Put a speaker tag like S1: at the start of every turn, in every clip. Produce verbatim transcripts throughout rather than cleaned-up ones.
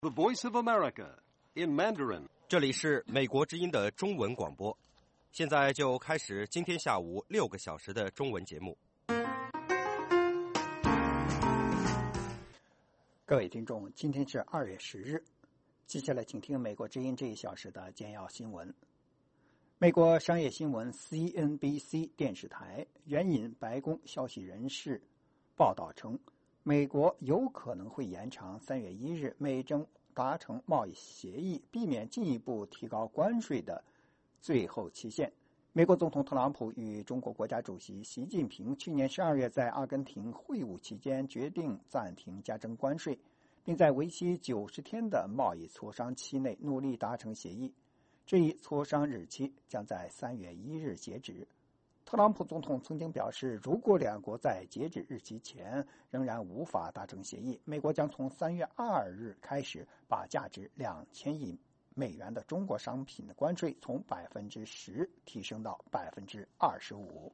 S1: The Voice of America in Mandarin.
S2: 这里是美国之音的中文广播，现在就开始今天下午六个小时的中文节目。
S3: 各位听众，今天是二月十日，接下来请听美国之音这一小时的简要新闻。美国商业新闻 C N B C 电视台援引白宫消息人士报道称，美国有可能会延长三月一日美中达成贸易协议，避免进一步提高关税的最后期限。美国总统特朗普与中国国家主席习近平去年十二月在阿根廷会晤期间决定暂停加征关税，并在为期九十天的贸易磋商期内努力达成协议。这一磋商日期将在三月一日截止。特朗普总统曾经表示，如果两国在截止日期前仍然无法达成协议，美国将从三月二日开始把价值两千亿美元的中国商品的关税从百分之十提升到百分之二十五。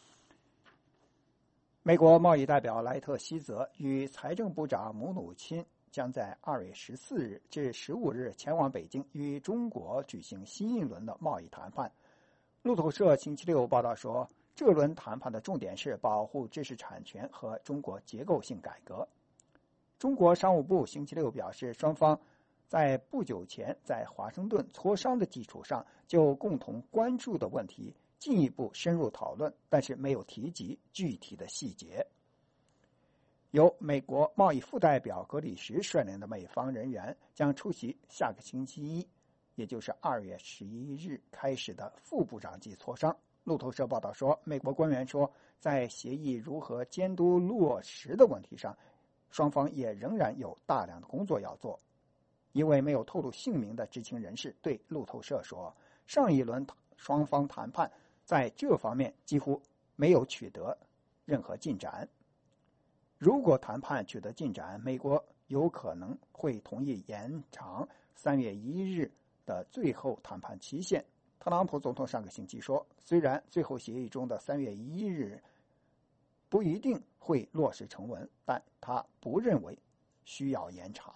S3: 美国贸易代表莱特希泽与财政部长姆努钦将在二月十四日至十五日前往北京，与中国举行新一轮的贸易谈判。路透社星期六报道说，这轮谈判的重点是保护知识产权和中国结构性改革。中国商务部星期六表示，双方在不久前在华盛顿磋商的基础上，就共同关注的问题进一步深入讨论，但是没有提及具体的细节。由美国贸易副代表格里什率领的美方人员将出席下个星期一，也就是二月十一日开始的副部长级磋商。路透社报道说，美国官员说，在协议如何监督落实的问题上，双方也仍然有大量的工作要做。一位没有透露姓名的知情人士对路透社说，上一轮双方谈判在这方面几乎没有取得任何进展。如果谈判取得进展，美国有可能会同意延长三月一日的最后谈判期限。特朗普总统上个星期说，虽然最后协议中的三月一日不一定会落实成文，但他不认为需要延长。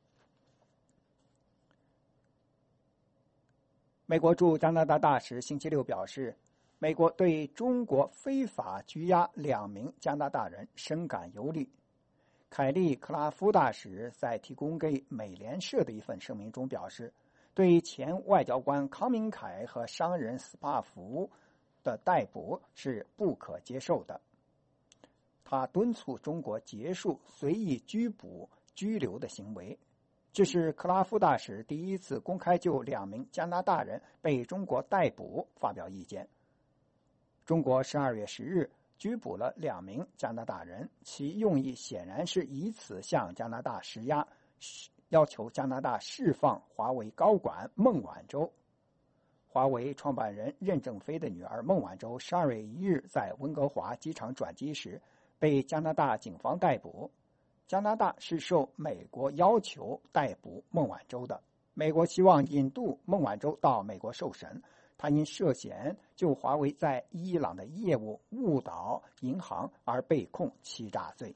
S3: 美国驻加拿大大使星期六表示，美国对中国非法拘押两名加拿大人深感忧虑。凯利·克拉夫大使在提供给美联社的一份声明中表示，对前外交官康明凯和商人斯帕福的逮捕是不可接受的。他敦促中国结束随意拘捕、拘留的行为。这是克拉夫大使第一次公开就两名加拿大人被中国逮捕发表意见。中国十二月十日拘捕了两名加拿大人，其用意显然是以此向加拿大施压，要求加拿大释放华为高管孟晚舟。华为创办人任正非的女儿孟晚舟十二月一日在温哥华机场转机时被加拿大警方逮捕。加拿大是受美国要求逮捕孟晚舟的。美国希望引渡孟晚舟到美国受审，他因涉嫌就华为在伊朗的业务误导银行而被控欺诈罪。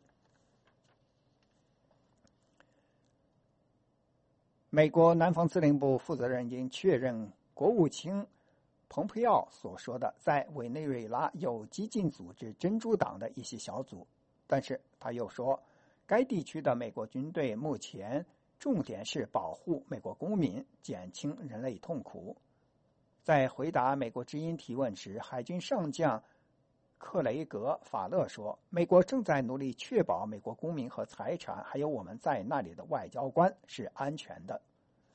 S3: 美国南方司令部负责人已经确认国务卿蓬佩奥所说的在委内瑞拉有激进组织珍珠党的一些小组，但是他又说，该地区的美国军队目前重点是保护美国公民，减轻人类痛苦。在回答美国之音提问时，海军上将克雷格·法勒说，美国正在努力确保美国公民和财产，还有我们在那里的外交官是安全的。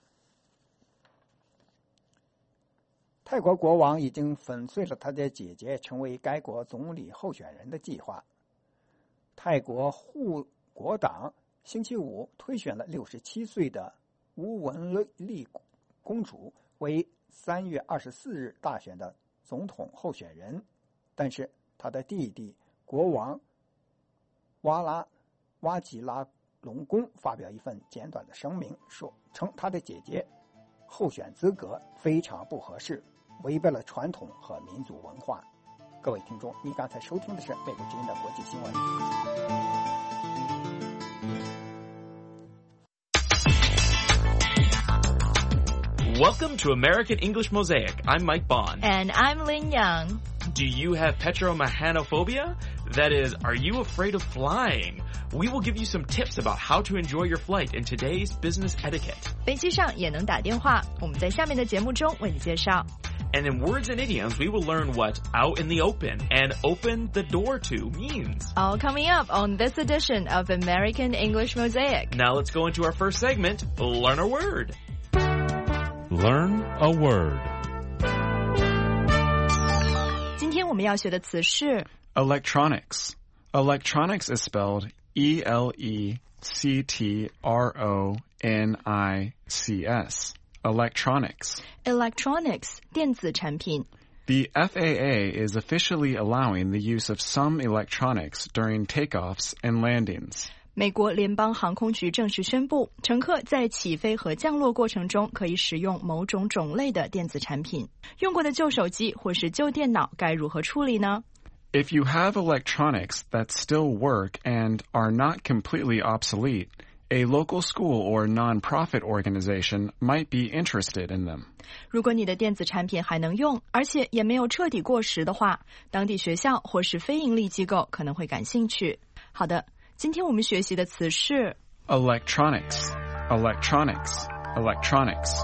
S3: 泰国国王已经粉碎了他的姐姐成为该国总理候选人的计划。泰国护国党星期五推选了六十七岁的乌文丽公主为三月二十四日大选的总统候选人，但是他的弟弟国王瓦拉瓦吉拉隆功发表一份简短的声明，说称他的姐姐候选资格非常不合适，违背了传统和民族文化。各位听众，你刚才收听的是美国之音的国际新闻。
S4: Welcome to American English Mosaic. I'm Mike Bond.
S5: And I'm Lin Yang.
S4: Do you have petromechanophobia? That is, are you afraid of flying? We will give you some tips about how to enjoy your flight in today's business etiquette.
S5: 飞机上也能打电话，我们在下面的节目中为你介绍。
S4: And in words and idioms, we will learn what out in the open and open the door to means.
S5: All coming up on this edition of American English Mosaic.
S4: Now let's go into our first segment, Learn a Word.
S6: Learn a word.
S5: 今天我们要学的词是
S7: Electronics. Electronics is spelled E L E C T R O N I C S. Electronics.
S5: electronics 电子产品。
S7: The F A A is officially allowing the use of some electronics during takeoffs and landings.
S5: 美国联邦航空局正式宣布，乘客在起飞和降落过程中可以使用某种种类的电子产品。用过的旧手机或是旧电脑该如何处理呢？
S7: If you have electronics that still work and are not completely obsolete, a local school or non-profit organization might be interested in them.
S5: 如果你的电子产品还能用，而且也没有彻底过时的话，当地学校或是非营利机构可能会感兴趣。好的，今天我们学习的词是
S7: Electronics. Electronics. Electronics.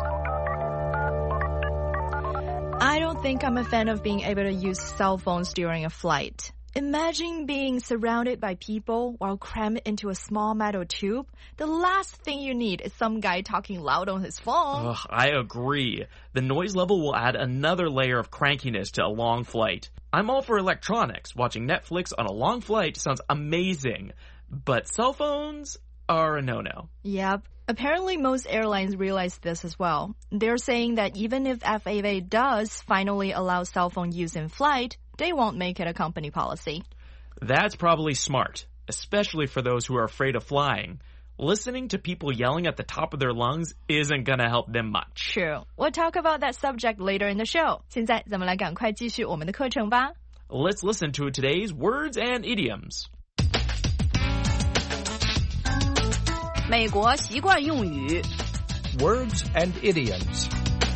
S5: I don't think I'm a fan of being able to use cell phones during a flight. Imagine being surrounded by people while crammed into a small metal tube. The last thing you need is some guy talking loud on his phone.
S4: Ugh, I agree. The noise level will add another layer of crankiness to a long flight. I'm all for electronics. Watching Netflix on a long flight sounds amazing. But cell phones are a no-no.
S5: Yep. Apparently, most airlines realize this as well. They're saying that even if F A A does finally allow cell phone use in flight, they won't make it a company policy.
S4: That's probably smart, especially for those who are afraid of flying. Listening to people yelling at the top of their lungs isn't gonna help them much.
S5: True. We'll talk about that subject later in the show. 现在咱们来赶快继续我们的课程吧。
S4: Let's listen to today's words and idioms.
S8: 美国习惯用语
S9: Words and idioms.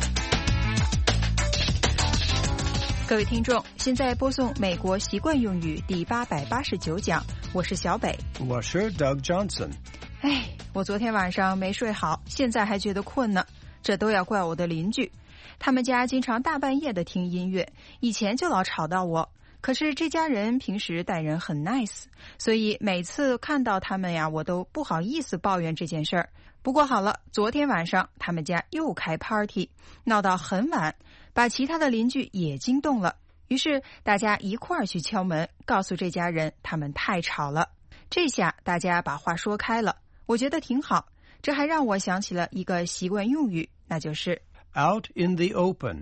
S8: 各位听众，现在播送美国习惯用语第八百八十九讲，我是小北。
S9: 我是 Doug Johnson.
S8: 哎，我昨天晚上没睡好，现在还觉得困呢。这都要怪我的邻居，他们家经常大半夜的听音乐，以前就老吵到我。可是这家人平时待人很 nice， 所以每次看到他们呀，我都不好意思抱怨这件事儿。不过好了，昨天晚上他们家又开 party， 闹到很晚，把其他的邻居也惊动了。于是大家一块儿去敲门，告诉这家人他们太吵了。这下大家把话说开了，我觉得挺好。这还让我想起了一个习惯用语，那就是
S9: Out in the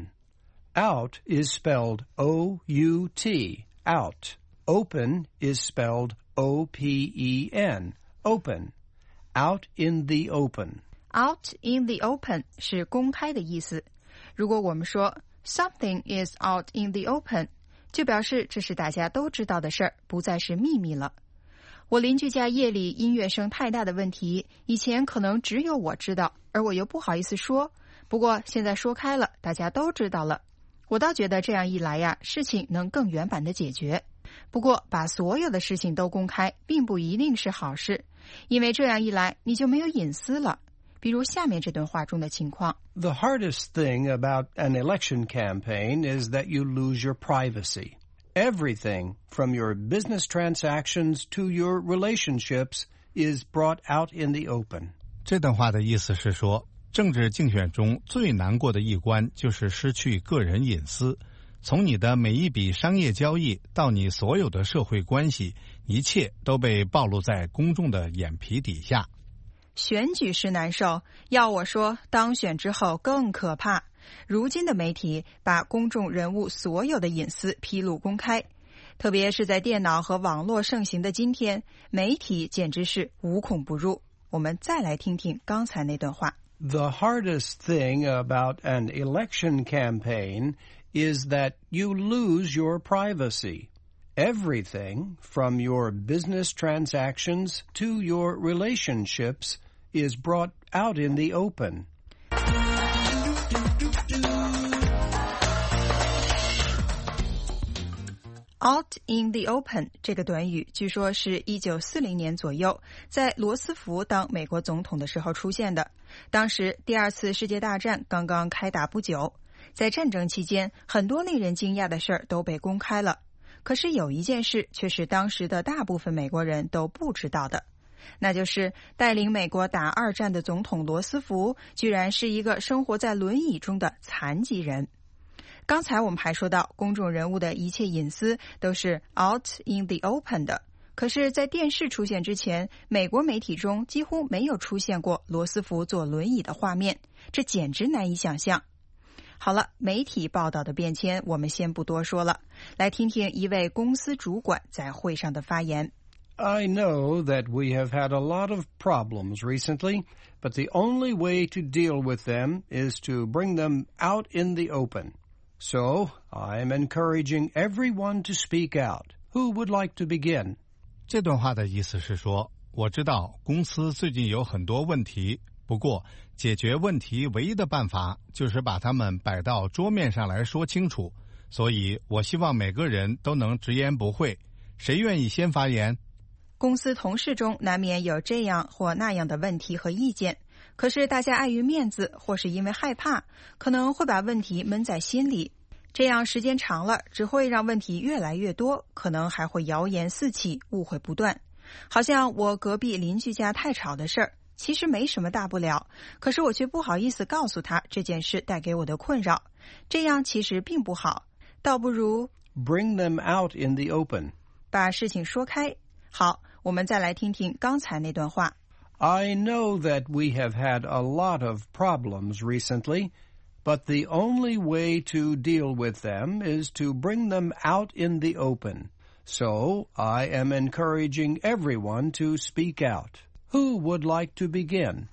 S9: open.Out is spelled O U T, out. Open is spelled O P E N, open. Out in the open.
S8: Out in the open 是公开的意思。如果我们说 something is out in the open, 就表示这是大家都知道的事儿，不再是秘密了。我邻居家夜里音乐声太大的问题，以前可能只有我知道，而我又不好意思说。不过现在说开了，大家都知道了。我倒觉得这样一来呀，事情能更圆满的解决。不过把所有的事情都公开并不一定是好事，因为这样一来你就没有隐私了。比如下面这段话中的情况。
S9: The hardest thing about an election campaign is that you lose your privacy. Everything from your business transactions to your relationships is brought out in the open.
S6: 这段话的意思是说，政治竞选中最难过的一关就是失去个人隐私，从你的每一笔商业交易到你所有的社会关系，一切都被暴露在公众的眼皮底下。
S8: 选举是难受，要我说，当选之后更可怕。如今的媒体把公众人物所有的隐私披露公开，特别是在电脑和网络盛行的今天，媒体简直是无孔不入。我们再来听听刚才那段话。
S9: The hardest thing about an election campaign is that you lose your privacy. Everything from your business transactions to your relationships is brought out in the open.
S8: Out in the open 这个短语据说是一九四零年左右在罗斯福当美国总统的时候出现的。当时第二次世界大战刚刚开打不久，在战争期间很多令人惊讶的事儿都被公开了，可是有一件事却是当时的大部分美国人都不知道的，那就是带领美国打二战的总统罗斯福居然是一个生活在轮椅中的残疾人。刚才我们还说到公众人物的一切隐私都是 out in the open 的，可是在电视出现之前，美国媒体中几乎没有出现过罗斯福坐轮椅的画面，这简直难以想象。好了，媒体报道的变迁我们先不多说了，来听听一位公司主管在会上的发言。
S9: I know that we have had a lot of problems recently, but the only way to deal with them is to bring them out in the open.So, I'm encouraging everyone to speak out. Who would like to begin?
S6: 这段话的意思是说，我知道公司最近有很多问题，不过解决问题唯一的办法就是把它们摆到桌面上来说清楚，所以我希望每个人都能直言不讳。谁愿意先发言？
S8: 公司同事中难免有这样或那样的问题和意见，可是大家碍于面子或是因为害怕，可能会把问题闷在心里，这样时间长了只会让问题越来越多，可能还会谣言四起，误会不断。好像我隔壁邻居家太吵的事儿，其实没什么大不了，可是我却不好意思告诉他这件事带给我的困扰，这样其实并不好，倒不如
S9: Bring them out in the open.
S8: 把事情说开。好，我们再来听听刚才那段话。
S9: I know that we have had a lot of problems recently, but the only way to deal with them is to bring them out in the open. So, I am encouraging everyone to speak out. Who would like to begin?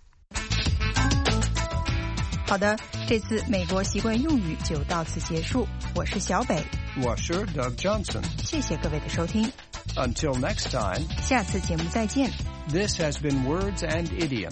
S8: 好的，这次美国习惯用语就到此结束。我是小北，
S9: 我是 Doug Johnson.
S8: 谢谢各位的收听。
S9: Until next time,
S8: 下次节目再见。
S9: This has been Words and Idioms.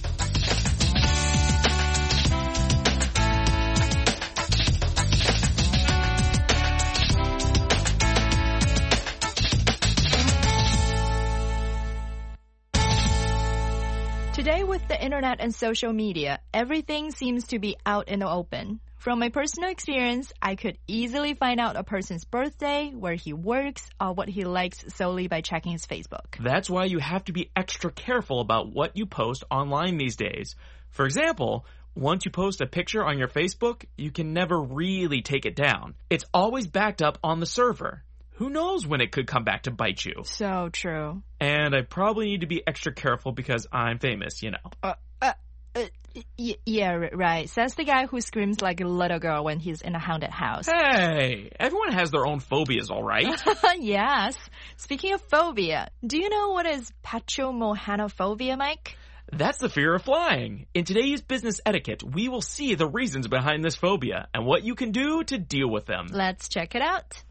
S5: Today, with the internet and social media, everything seems to be out in the open. From my personal experience, I could easily find out a person's birthday, where he works, or what he likes solely by checking his Facebook.
S4: That's why you have to be extra careful about what you post online these days. For example, once you post a picture on your Facebook, you can never really take it down. It's always backed up on the server. Who knows when it could come back to bite you?
S5: So true.
S4: And I probably need to be extra careful because I'm famous, you know.
S5: Uh, uh, uh, y- yeah, right. Says the guy who screams like a little girl when he's in a haunted house.
S4: Hey, everyone has their own phobias, all right?
S5: Yes. Speaking of phobia, do you know what is petromolhanophobia, Mike?
S4: That's the fear of flying. In today's business etiquette, we will see the reasons behind this phobia and what you can do to deal with them.
S5: Let's check it out.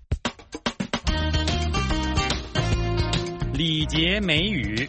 S10: 礼节美语。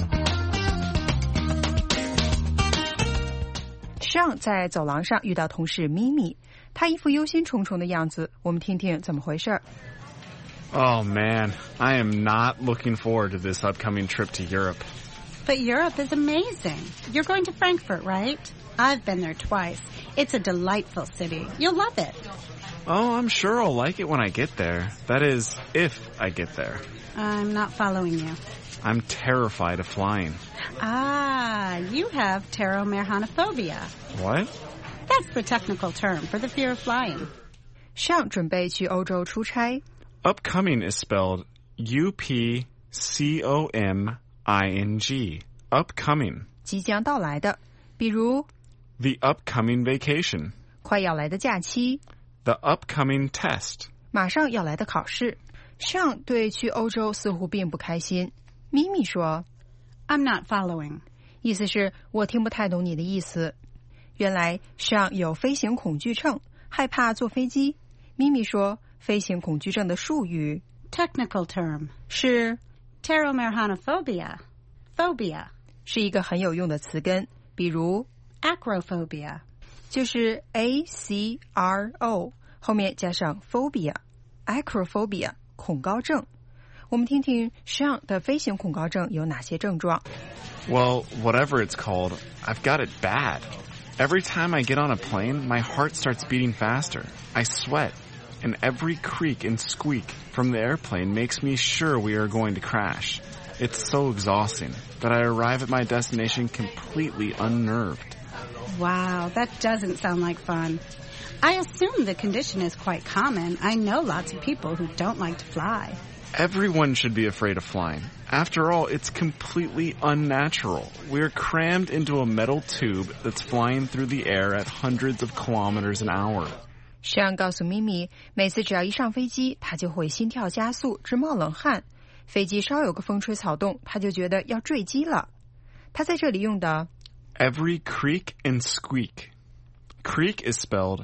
S8: 上在走廊上遇到同事咪咪，他一副忧心忡忡的样子，我们听听怎么回事。
S7: Oh man, I am not looking forward to this upcoming trip to Europe.
S11: But Europe is amazing. You're going to Frankfurt, right? I've been there twice. It's a delightful city. You'll love it.
S7: Oh, I'm sure I'll like it when I get there. That is, if I get there.
S11: I'm not following you.
S7: I'm terrified of flying.
S11: Ah, you have pteromerhanophobia.
S7: What?
S11: That's the technical term for the fear of flying.
S8: 上准备去欧洲出差。
S7: Upcoming is spelled U P C O M I N G. Upcoming.
S8: 即将到来的，比如
S7: The upcoming vacation.
S8: 快要来的假期，
S7: The upcoming test.
S8: 马上要来的考试。上对去欧洲似乎并不开心。咪咪说
S11: I'm not following.
S8: 意思是我听不太懂你的意思。原来上有飞行恐惧症，害怕坐飞机。咪咪说飞行恐惧症的术语
S11: Technical term
S8: 是
S11: pteromerhanophobia. Phobia
S8: 是一个很有用的词根，比如
S11: acrophobia.
S8: 就是 A C R O 后面加上 phobia acrophobia 恐高症。我们听听 Sean 的飞行恐高症有哪些症状。
S7: Well, whatever it's called, I've got it bad. Every time I get on a plane, my heart starts beating faster. I sweat, and every creak and squeak from the airplane makes me sure we are going to crash. It's so exhausting that I arrive at my destination completely unnerved.
S11: Wow, that doesn't sound like fun. I assume the condition is quite common. I know lots of people who don't like to fly.
S7: Everyone should be afraid of flying. After all, it's completely unnatural. We're crammed into a metal tube that's flying through the air at hundreds of kilometers an hour.
S8: Sean 告诉咪咪，每次只要一上飞机，他就会心跳加速，直冒冷汗。飞机稍有个风吹草动，他就觉得要坠机了。他在这里用的
S7: Every creak and squeak. Creak is spelled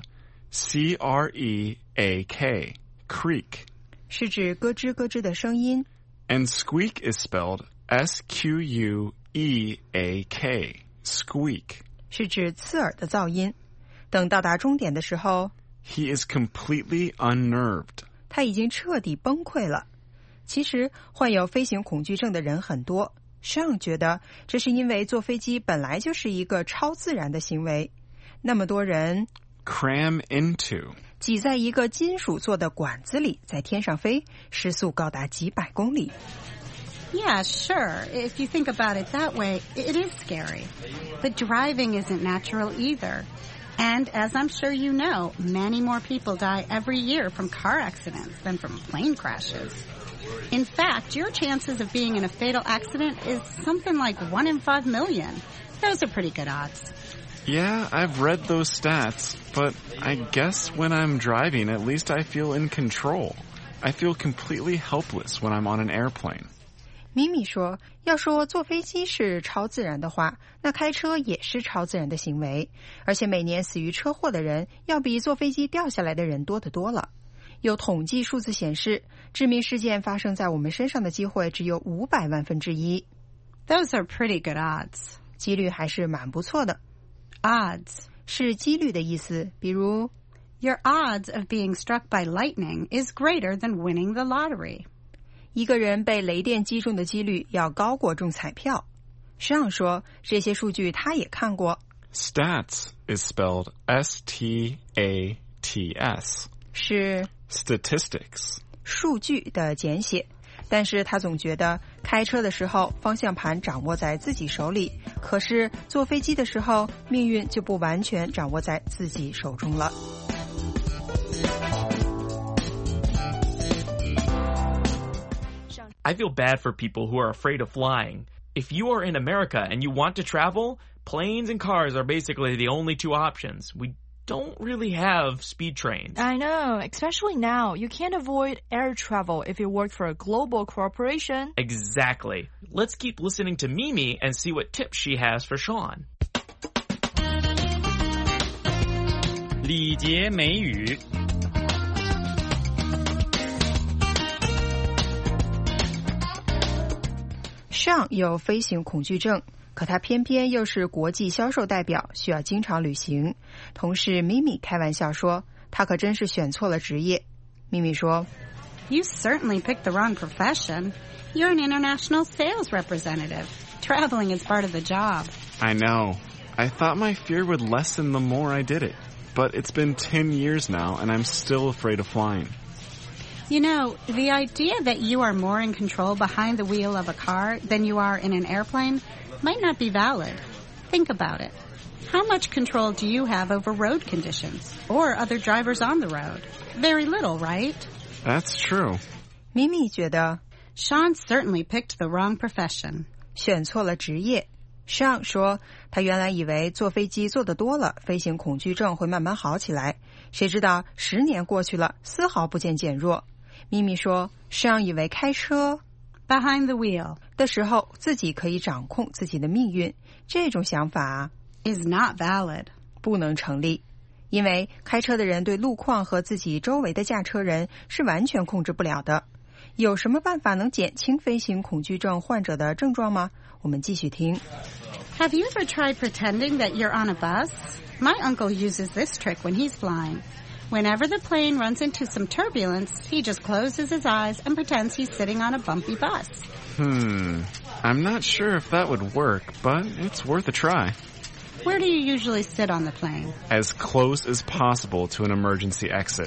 S7: C R E A K. Creak.
S8: 是指咯吱咯吱的声音。
S7: And squeak is spelled S Q U E A K. Squeak.
S8: 是指刺耳的噪音。等到达终点的时候
S7: He is completely unnerved.
S8: 他已经彻底崩溃了。其实患有飞行恐惧症的人很多， Sean 觉得这是因为坐飞机本来就是一个超自然的行为。那么多人
S7: Cram into.
S8: 挤在一个金属做的管子里，在天上飞，时速高达几百公里。
S11: Yeah, sure. If you think about it that way, it is scary. But driving isn't natural either. And as I'm sure you know, many more people die every year from car accidents than from plane crashes. In fact, your chances of being in a fatal accident is something like one in five million. Those are pretty good odds.
S7: Yeah, I've read those stats, but I guess when I'm driving, at least I feel in control. I feel completely helpless when I'm on an airplane.
S8: 咪咪说，要说坐飞机是超自然的话，那开车也是超自然的行为，而且每年死于车祸的人要比坐飞机掉下来的人多得多了。有统计数字显示，致命事件发生在我们身上的机会只有五百万分之一。
S11: Those are pretty good odds.
S8: 几率还是蛮不错的。
S11: Odds
S8: 是几率的意思，比如
S11: Your odds of being struck by lightning is greater than winning the lottery.
S8: 一个人被雷电击中的几率要高过中彩票。Sean 说，这些数据他也看过。
S7: Stats is spelled S T A T S.
S8: 是
S7: Statistics.
S8: 数据的简写。但是他总觉得开车的时候方向盘掌握在自己手里，可是坐飞机的时候命运就不完全掌握在自己手中了。
S4: I feel bad for people who are afraid of flying. If you are in America and you want to travel, planes and cars are basically the only two options. We don't really have speed trains.
S5: I know, especially now. You can't avoid air travel if you work for a global corporation.
S4: Exactly. Let's keep listening to Mimi and see what tips she has for Sean.
S10: 礼节美语。
S8: Sean 有飞行恐惧症，可他偏偏又是国际销售代表，需要经常旅行。同事咪咪开玩笑说，他可真是选错了职业。咪咪说
S11: You certainly picked the wrong profession. You're an international sales representative. Traveling is part of the job.
S7: I know. I thought my fear would lessen the more I did it. But it's been ten years now, and I'm still afraid of flying.
S11: You know, the idea that you are more in control behind the wheel of a car than you are in an airplane might not be valid. Think about it. How much control do you have over road conditions or other drivers on the road? Very little, right?
S7: That's true.
S8: 咪咪觉得
S11: Sean certainly picked the wrong profession.
S8: 选错了职业。Sean 说，他原来以为坐飞机坐得多了，飞行恐惧症会慢慢好起来，谁知道十年过去了，丝毫不见减弱。咪咪说 Sean 以为开车
S11: behind the wheel
S8: 的时候自己可以掌控自己的命运，这种想法
S11: is not valid
S8: 不能成立，因为开车的人对路况和自己周围的驾车人是完全控制不了的。 有什么办法能减轻飞行恐惧症患者的症状吗？我们继续听。
S11: Have you ever tried pretending that you're on a bus? My uncle uses this trick when he's flying. Whenever the plane runs into some turbulence, he just closes his eyes and pretends he's sitting on a bumpy bus.
S7: Hmm. I'm not sure if that would work, but it's worth a try.
S11: Where do you usually sit on the plane?
S7: As close as possible to an emergency exit.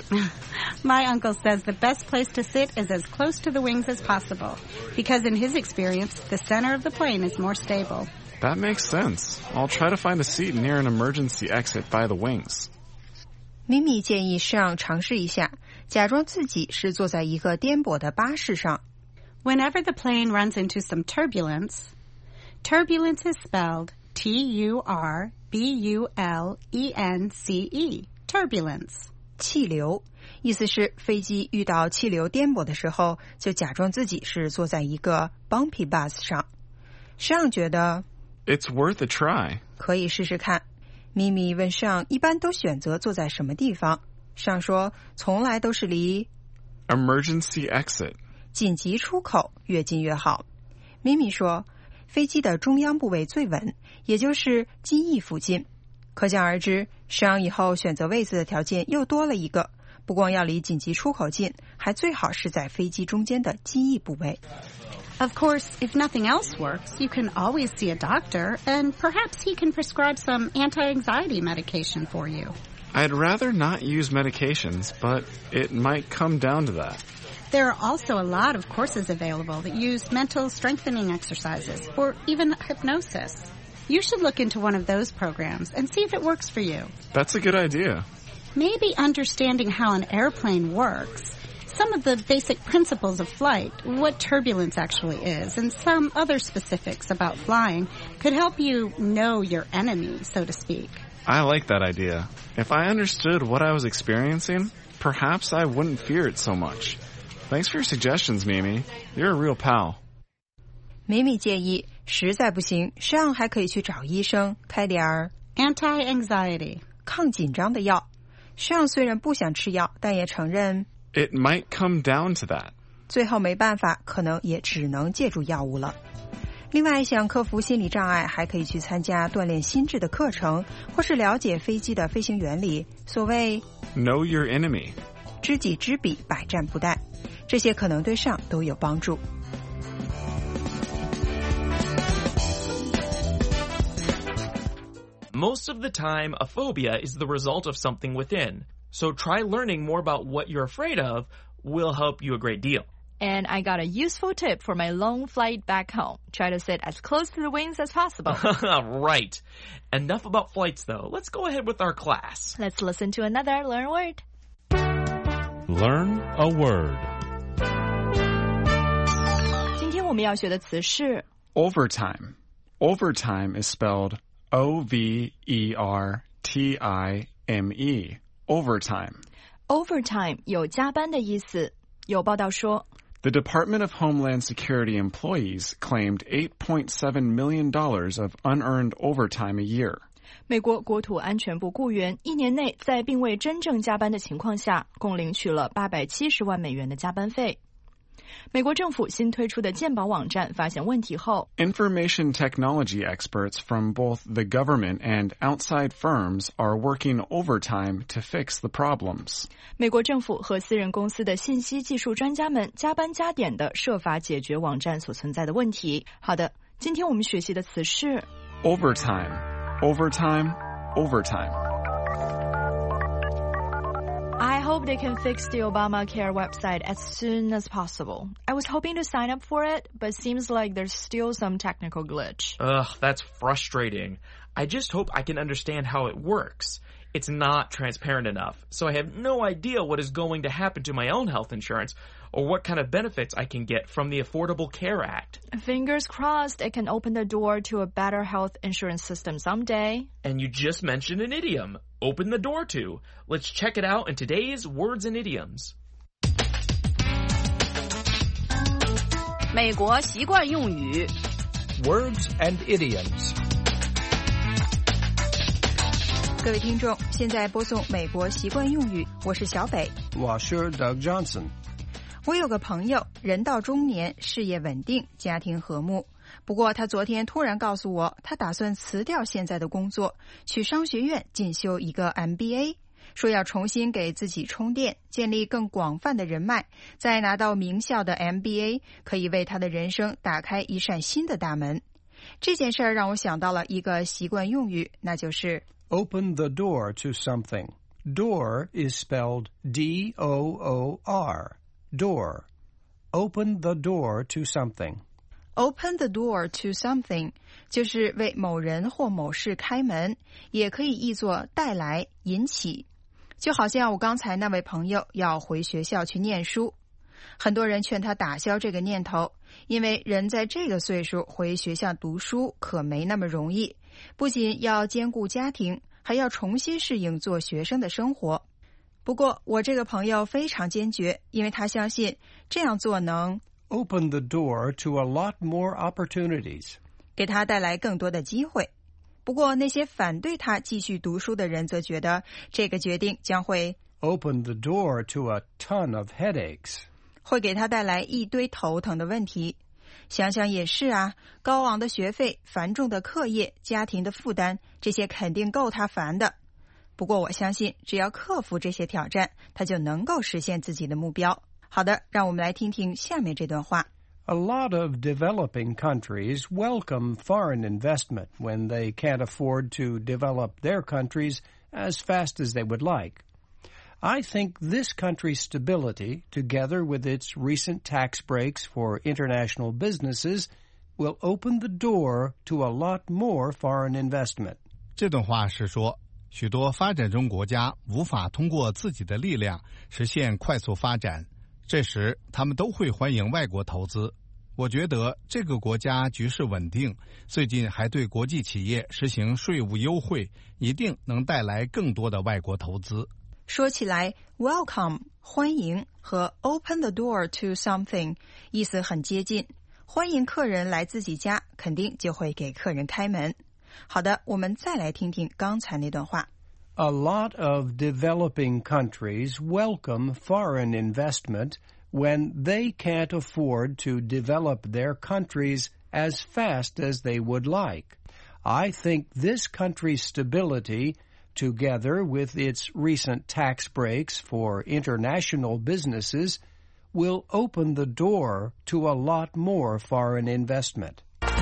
S11: My uncle says the best place to sit is as close to the wings as possible, because in his experience, the center of the plane is more stable.
S7: That makes sense. I'll try to find a seat near an emergency exit by the wings.
S8: 咪咪建议上尝试一下，假装自己是坐在一个颠簸的巴士上。
S11: Whenever the plane runs into some turbulence, turbulence is spelled T U R B U L E N C E, turbulence.
S8: 气流，意思是飞机遇到气流颠簸的时候，就假装自己是坐在一个 bumpy bus 上。上觉得
S7: It's worth a try.
S8: 可以试试看。咪咪问上一般都选择坐在什么地方，上说从来都是离
S7: Emergency exit.
S8: 紧急出口越近越好。咪咪说飞机的中央部位最稳，也就是机翼附近。可想而知，上以后选择位子的条件又多了一个，不光要离紧急出口近，还最好是在飞机中间的机翼部位。
S11: Of course, if nothing else works, you can always see a doctor, and perhaps he can prescribe some anti-anxiety medication for you.
S7: I'd rather not use medications, but it might come down to that.
S11: There are also a lot of courses available that use mental strengthening exercises or even hypnosis. You should look into one of those programs and see if it works for you.
S7: That's a good idea.
S11: Maybe understanding how an airplane works, some of the basic principles of flight, what turbulence actually is, and some other specifics about flying could help you know your enemy, so to speak.
S7: I like that idea. If I understood what I was experiencing, perhaps I wouldn't fear it so much. Thanks for your suggestions, Mimi. You're a real pal.
S8: 咪咪建议，实在不行，上还可以去找医生开点儿
S11: anti-anxiety
S8: 抗紧张的药。上虽然不想吃药，但也承认
S7: It might come down to that.
S8: 最后没办法，可能也只能借助药物了。另外，想克服心理障碍，还可以去参加锻炼心智的课程，或是了解飞机的飞行原理。所谓
S7: Know your enemy.
S8: 知己知彼，百战不殆。这些可能对上都有帮助。
S4: Most of the time, a phobia is the result of something within. So try learning more about what you're afraid of will help you a great deal.
S5: And I got a useful tip for my long flight back home. Try to sit as close to the wings as possible.
S4: Right. Enough about flights, though. Let's go ahead with our class.
S5: Let's listen to another Learn Word.
S12: Learn a word.
S5: 今天我们要学的词是
S7: Overtime. Overtime is spelled O V E R T I M E. Overtime.
S5: Overtime 有加班的意思。有报道说
S7: The Department of Homeland Security employees claimed eight point seven million dollars of unearned overtime a year.
S5: 美国国土安全部雇员一年内在并未真正加班的情况下，共领取了八百七十万美元的加班费。美国政府新推出的健保网站发现问题后
S7: Information technology experts from both the government and outside firms are working overtime to fix the problems.
S5: 美国政府和私人公司的信息技术专家们加班加点地设法解决网站所存在的问题。好的，今天我们学习的词是
S7: Overtime. Overtime. Overtime.
S5: I hope they can fix the Obamacare website as soon as possible. I was hoping to sign up for it, but seems like there's still some technical glitch.
S4: Ugh, that's frustrating. I just hope I can understand how it works. It's not transparent enough, so I have no idea what is going to happen to my own health insurance or what kind of benefits I can get from the Affordable Care Act.
S5: Fingers crossed it can open the door to a better health insurance system someday.
S4: And you just mentioned an idiom. Open the door to. Let's check it out in today's Words and Idioms.
S13: 美国习惯用语
S9: Words and Idioms.
S8: 各位听众，现在播送美国习惯用语，我是小北。
S9: 我是 Doug Johnson。
S8: 我有个朋友，人到中年，事业稳定，家庭和睦。不过他昨天突然告诉我，他打算辞掉现在的工作，去商学院进修一个 M B A， 说要重新给自己充电，建立更广泛的人脉，再拿到名校的 M B A， 可以为他的人生打开一扇新的大门。这件事儿让我想到了一个习惯用语，那就是
S9: Open the door to something. Door is spelled D O O R. Door. Open the door to something.Open
S8: the door to something 就是为某人或某事开门，也可以译作带来、引起。就好像我刚才那位朋友要回学校去念书，很多人劝他打消这个念头，因为人在这个岁数回学校读书可没那么容易，不仅要兼顾家庭，还要重新适应做学生的生活。不过我这个朋友非常坚决，因为他相信这样做能
S9: Open the door to a lot more opportunities.
S8: 给他带来更多的机会。不过那些反对他继续读书的人则觉得这个决定将会
S9: Open the door to a ton of headaches.
S8: 会给他带来一堆头疼的问题。想想也是啊，高昂的学费、繁重的课业、家庭的负担，这些肯定够他烦的。不过我相信只要克服这些挑战，他就能够实现自己的目标。好的，让我们来听听下面这段话。
S9: A lot of developing countries welcome foreign investment when they can't afford to develop their countries as fast as they would like. I think this country's stability, together with its recent tax breaks for international businesses, will open the door to a lot more foreign investment.
S6: 这段话是说，许多发展中国家无法通过自己的力量实现快速发展，这时他们都会欢迎外国投资。我觉得这个国家局势稳定，最近还对国际企业实行税务优惠，一定能带来更多的外国投资。
S8: 说起来 welcome 欢迎和 open the door to something 意思很接近，欢迎客人来自己家，肯定就会给客人开门。好的，我们再来听听刚才那段话。
S9: A lot of developing countries welcome foreign investment when they can't afford to develop their countries as fast as they would like. I think this country's stability, together with its recent tax breaks for international businesses, will open the door to a lot more foreign investment.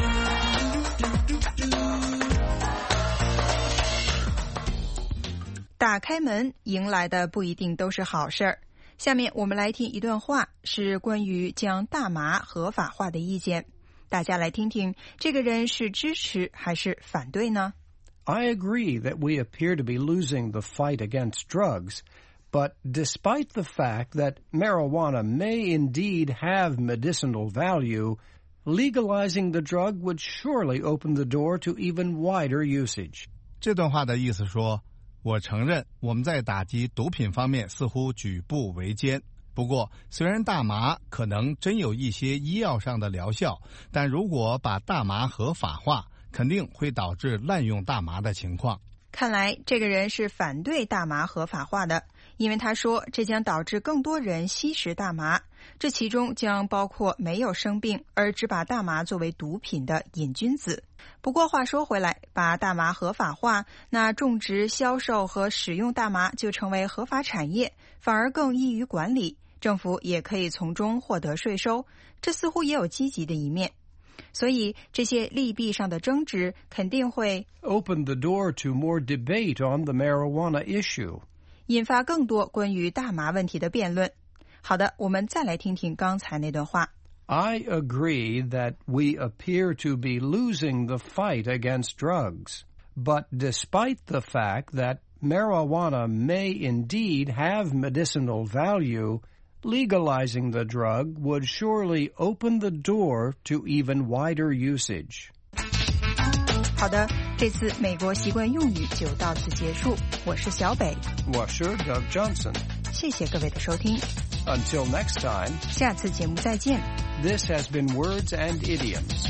S8: 打开门，迎来的不一定都是好事儿。下面我们来听一段话，是关于将大麻合法化的意见。大家来听听，这个人是支持还是反对呢？
S9: I agree that we appear to be losing the fight against drugs, but despite the fact that marijuana may indeed have medicinal value, legalizing the drug would surely open the door to even wider usage.
S6: 这段话的意思说，我承认我们在打击毒品方面似乎举步维艰，不过虽然大麻可能真有一些医药上的疗效，但如果把大麻合法化，肯定会导致滥用大麻的情况。
S8: 看来这个人是反对大麻合法化的，因为他说这将导致更多人吸食大麻，这其中将包括没有生病而只把大麻作为毒品的瘾君子。不过话说回来，把大麻合法化，那种植、销售和使用大麻就成为合法产业，反而更易于管理，政府也可以从中获得税收，这似乎也有积极的一面。所以这些利弊上的争执肯定会
S9: open the door to more debate on the marijuana issue.
S8: 引发更多关于大麻问题的辩论。好的，我们再来听听刚才那段话。
S9: I agree that we appear to be losing the fight against drugs, but despite the fact that marijuana may indeed have medicinal value, legalizing the drug would surely open the door to even wider usage.
S8: 好的，这次美国习惯用语就到此结束。我是小北，
S9: 我是 Doug Johnson。
S8: 谢谢各位的收听。
S9: Until next time,
S8: 下次节目再见。
S9: This has been Words and Idioms.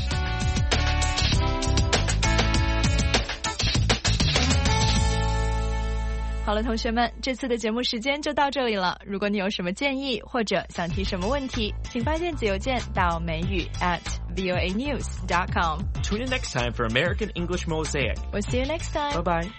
S5: 好了，同学们，这次的节目时间就到这里了。如果你有什么建议或者想提什么问题，请发电子邮件到美语 at voa news dot com.
S4: Tune in next time for American English Mosaic.
S5: We'll see you next time.
S4: Bye bye.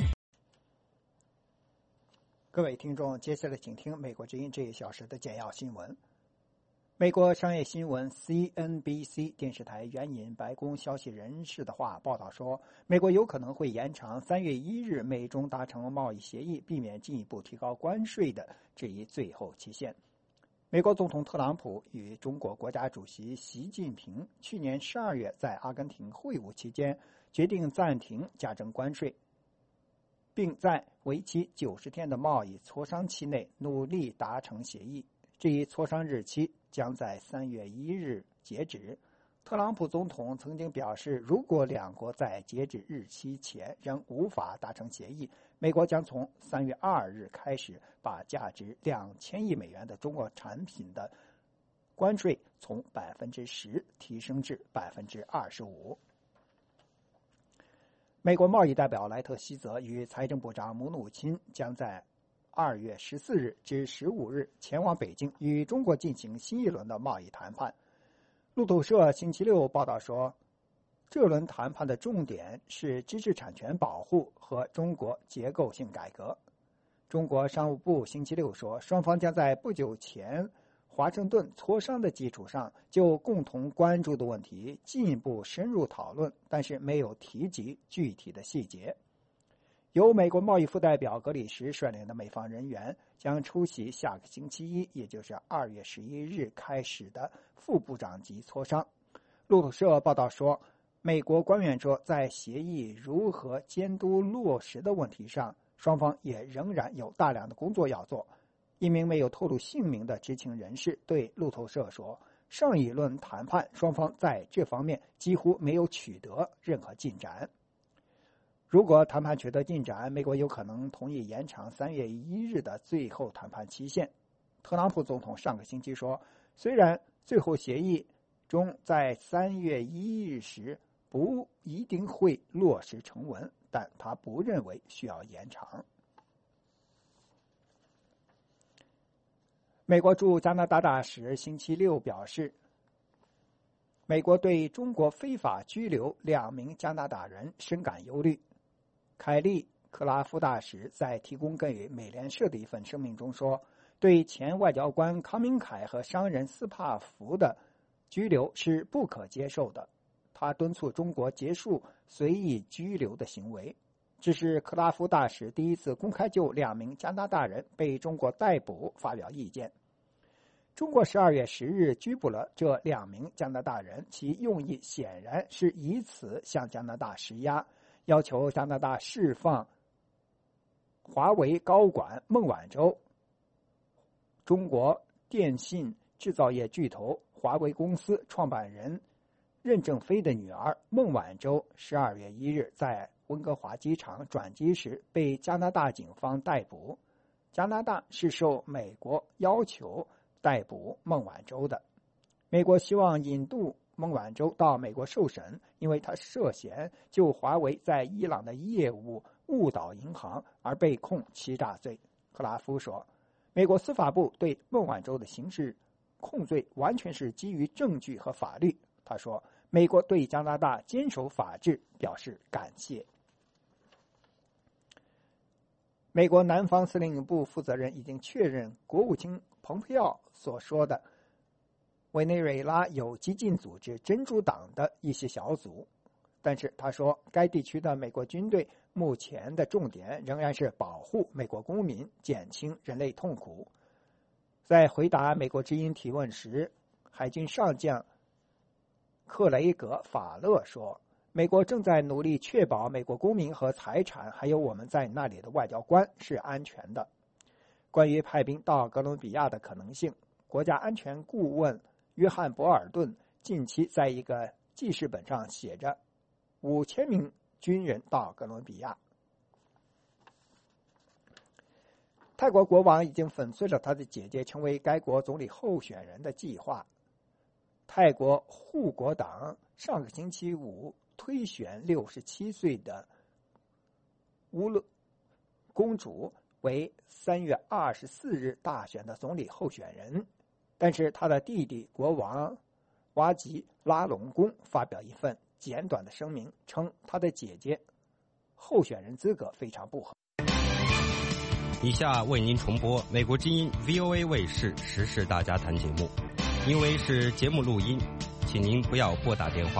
S3: 各位听众，接下来请听美国之音这一小时的简要新闻。美国商业新闻 C N B C 电视台援引白宫消息人士的话报道说，美国有可能会延长三月一日美中达成贸易协议，避免进一步提高关税的这一最后期限。美国总统特朗普与中国国家主席习近平去年十二月在阿根廷会晤期间决定暂停加征关税，并在为期九十天的贸易磋商期内努力达成协议。这一磋商日期将在三月一日截止。特朗普总统曾经表示，如果两国在截止日期前仍无法达成协议，美国将从三月二日开始把价值两千亿美元的中国产品的关税从百分之十提升至百分之二十五。美国贸易代表莱特希泽与财政部长姆努钦将在二月十四日至十五日前往北京，与中国进行新一轮的贸易谈判。路透社星期六报道说，这轮谈判的重点是知识产权保护和中国结构性改革。中国商务部星期六说，双方将在不久前华盛顿磋商的基础上，就共同关注的问题进一步深入讨论，但是没有提及具体的细节。由美国贸易副代表格里什率领的美方人员将出席下个星期一，也就是二月十一日开始的副部长级磋商。路透社报道说，美国官员说，在协议如何监督落实的问题上，双方也仍然有大量的工作要做。一名没有透露姓名的知情人士对路透社说，上一轮谈判双方在这方面几乎没有取得任何进展。如果谈判取得进展，美国有可能同意延长三月一日的最后谈判期限。特朗普总统上个星期说，虽然最后协议中在三月一日时不一定会落实成文，但他不认为需要延长。美国驻加拿大大使星期六表示，美国对中国非法拘留两名加拿大人深感忧虑。凯利·克拉夫大使在提供给美联社的一份声明中说，对前外交官康明凯和商人斯帕福的拘留是不可接受的。他敦促中国结束随意拘留的行为。这是克拉夫大使第一次公开就两名加拿大人被中国逮捕发表意见。中国十二月十日拘捕了这两名加拿大人，其用意显然是以此向加拿大施压，要求加拿大释放华为高管孟晚舟、中国电信制造业巨头华为公司创办人任正非的女儿孟晚舟十二月一日在温哥华机场转机时被加拿大警方逮捕。加拿大是受美国要求逮捕孟晚舟的。美国希望引渡孟晚舟到美国受审，因为他涉嫌就华为在伊朗的业务误导银行而被控欺诈罪。克拉夫说，美国司法部对孟晚舟的刑事控罪完全是基于证据和法律。他说，美国对加拿大坚守法治表示感谢。美国南方司令部负责人已经确认国务卿蓬佩奥所说的委内瑞拉有激进组织真主党的一些小组，但是他说该地区的美国军队目前的重点仍然是保护美国公民，减轻人类痛苦。在回答美国之音提问时，海军上将克雷格·法勒说，美国正在努力确保美国公民和财产还有我们在那里的外交官是安全的。关于派兵到哥伦比亚的可能性，国家安全顾问约翰·博尔顿近期在一个记事本上写着五千名军人到哥伦比亚。泰国国王已经粉碎了他的姐姐成为该国总理候选人的计划。泰国护国党上个星期五推选六十七岁的乌勒公主为三月二十四日大选的总理候选人。但是他的弟弟国王瓦吉拉隆功发表一份简短的声明，称他的姐姐候选人资格非常不合。
S2: 以下为您重播美国之音 V O A 卫视时事大家谈节目，因为是节目录音，请您不要拨打电话。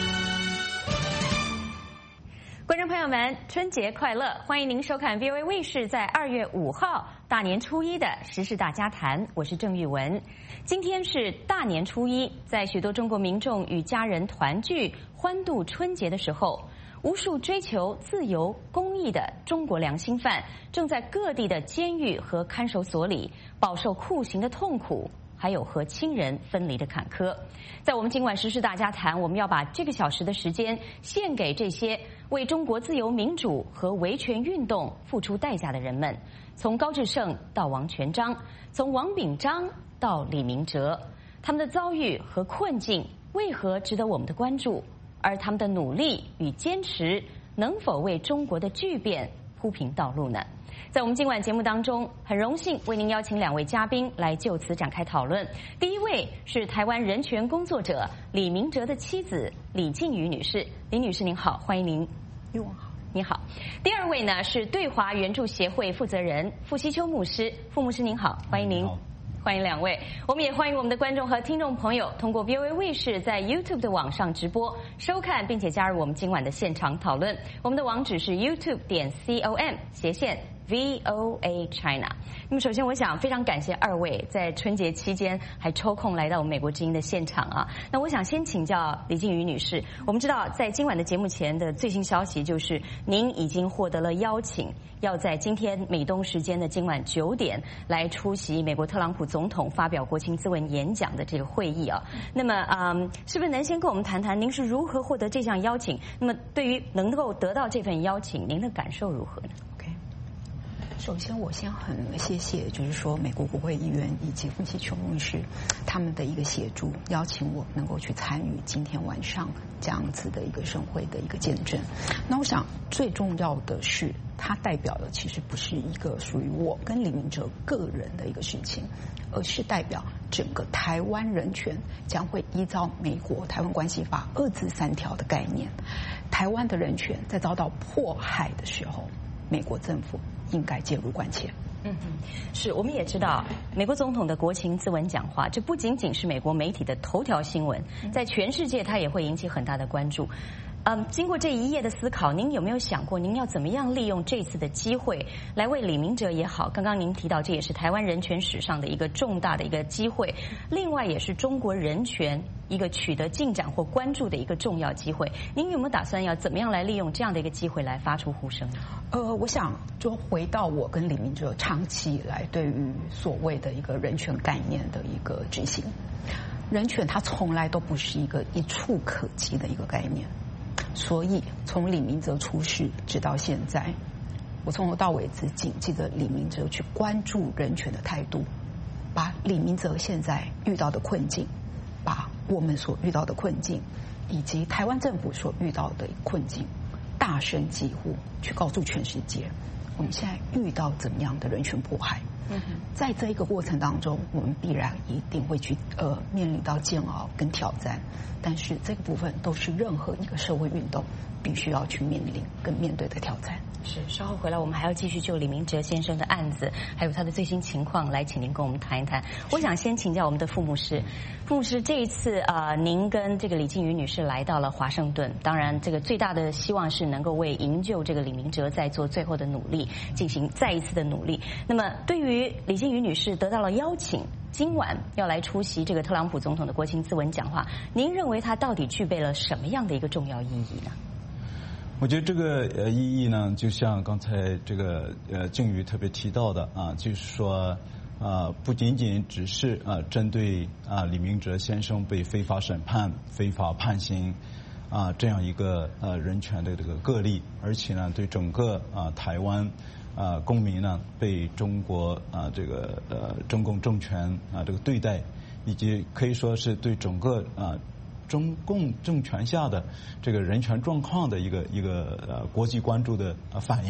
S14: 观众朋友们，春节快乐！欢迎您收看 V O A 卫视在二月五号大年初一的时事大家谈，我是郑玉文。今天是大年初一，在许多中国民众与家人团聚欢度春节的时候，无数追求自由公义的中国良心犯正在各地的监狱和看守所里饱受酷刑的痛苦，还有和亲人分离的坎坷。在我们今晚时事大家谈，我们要把这个小时的时间献给这些为中国自由民主和维权运动付出代价的人们，从高志胜到王全璋，从王炳章到李明哲，他们的遭遇和困境为何值得我们的关注？而他们的努力与坚持能否为中国的巨变铺平道路呢？在我们今晚节目当中，很荣幸为您邀请两位嘉宾来就此展开讨论。第一位是台湾人权工作者李明哲的妻子李静瑜女士，李女士您好，欢迎您。
S15: 玉文好。
S14: 你好。第二位呢是对华援助协会负责人傅希秋牧师，傅牧师您好，欢迎您。欢迎两位，我们也欢迎我们的观众和听众朋友通过 V O A 卫视在 YouTube 的网上直播收看，并且加入我们今晚的现场讨论。我们的网址是 YouTube 点 com 斜线 V O A China。那么首先我想非常感谢二位在春节期间还抽空来到我们美国之音的现场啊。那我想先请教李静瑜女士，我们知道在今晚的节目前的最新消息就是您已经获得了邀请，要在今天美东时间的今晚九点来出席美国特朗普总统发表国情咨文演讲的这个会议啊。那么嗯，是不是能先跟我们谈谈您是如何获得这项邀请？那么对于能够得到这份邀请，您的感受如何呢？
S15: 首先，我先很谢谢，就是说美国国会议员以及傅希秋牧师他们的一个协助，邀请我能够去参与今天晚上这样子的一个盛会的一个见证。那我想最重要的是，它代表的其实不是一个属于我跟李明哲个人的一个事情，而是代表整个台湾人权将会依照美国台湾关系法二字三条的概念，台湾的人权在遭到迫害的时候，美国政府应该介入关切。
S14: 嗯嗯，是，我们也知道，美国总统的国情咨文讲话，这不仅仅是美国媒体的头条新闻，在全世界它也会引起很大的关注。嗯，经过这一夜的思考，您有没有想过，您要怎么样利用这次的机会来为李明哲也好？刚刚您提到，这也是台湾人权史上的一个重大的一个机会，另外也是中国人权一个取得进展或关注的一个重要机会。您有没有打算要怎么样来利用这样的一个机会来发出呼声？
S15: 呃，我想就回到我跟李明哲长期以来对于所谓的一个人权概念的一个执行，人权它从来都不是一个一触可及的一个概念。所以从李明哲出事直到现在，我从头到尾只谨记着李明哲去关注人权的态度，把李明哲现在遇到的困境，把我们所遇到的困境，以及台湾政府所遇到的困境，大声疾呼，去告诉全世界，我们现在遇到怎么样的人权迫害。嗯、在这一个过程当中，我们必然一定会去呃面临到煎熬跟挑战，但是这个部分都是任何一个社会运动必须要去面临跟面对的挑战。
S14: 是，稍后回来我们还要继续就李明哲先生的案子还有他的最新情况来请您跟我们谈一谈。我想先请教我们的傅牧师，傅牧师这一次呃您跟这个李静瑜女士来到了华盛顿，当然这个最大的希望是能够为营救这个李明哲在做最后的努力进行再一次的努力。那么对于李静瑜女士得到了邀请，今晚要来出席这个特朗普总统的国情咨文讲话，您认为它到底具备了什么样的一个重要意义呢？
S16: 我觉得这个呃意义呢，就像刚才这个呃静瑜特别提到的啊，就是说啊，不仅仅只是啊针对啊李明哲先生被非法审判、非法判刑啊这样一个呃人权的这个个例，而且呢对整个啊台湾啊公民呢被中国啊这个呃中共政权啊这个对待，以及可以说是对整个啊。中共政权下的这个人权状况的一个一个呃国际关注的反应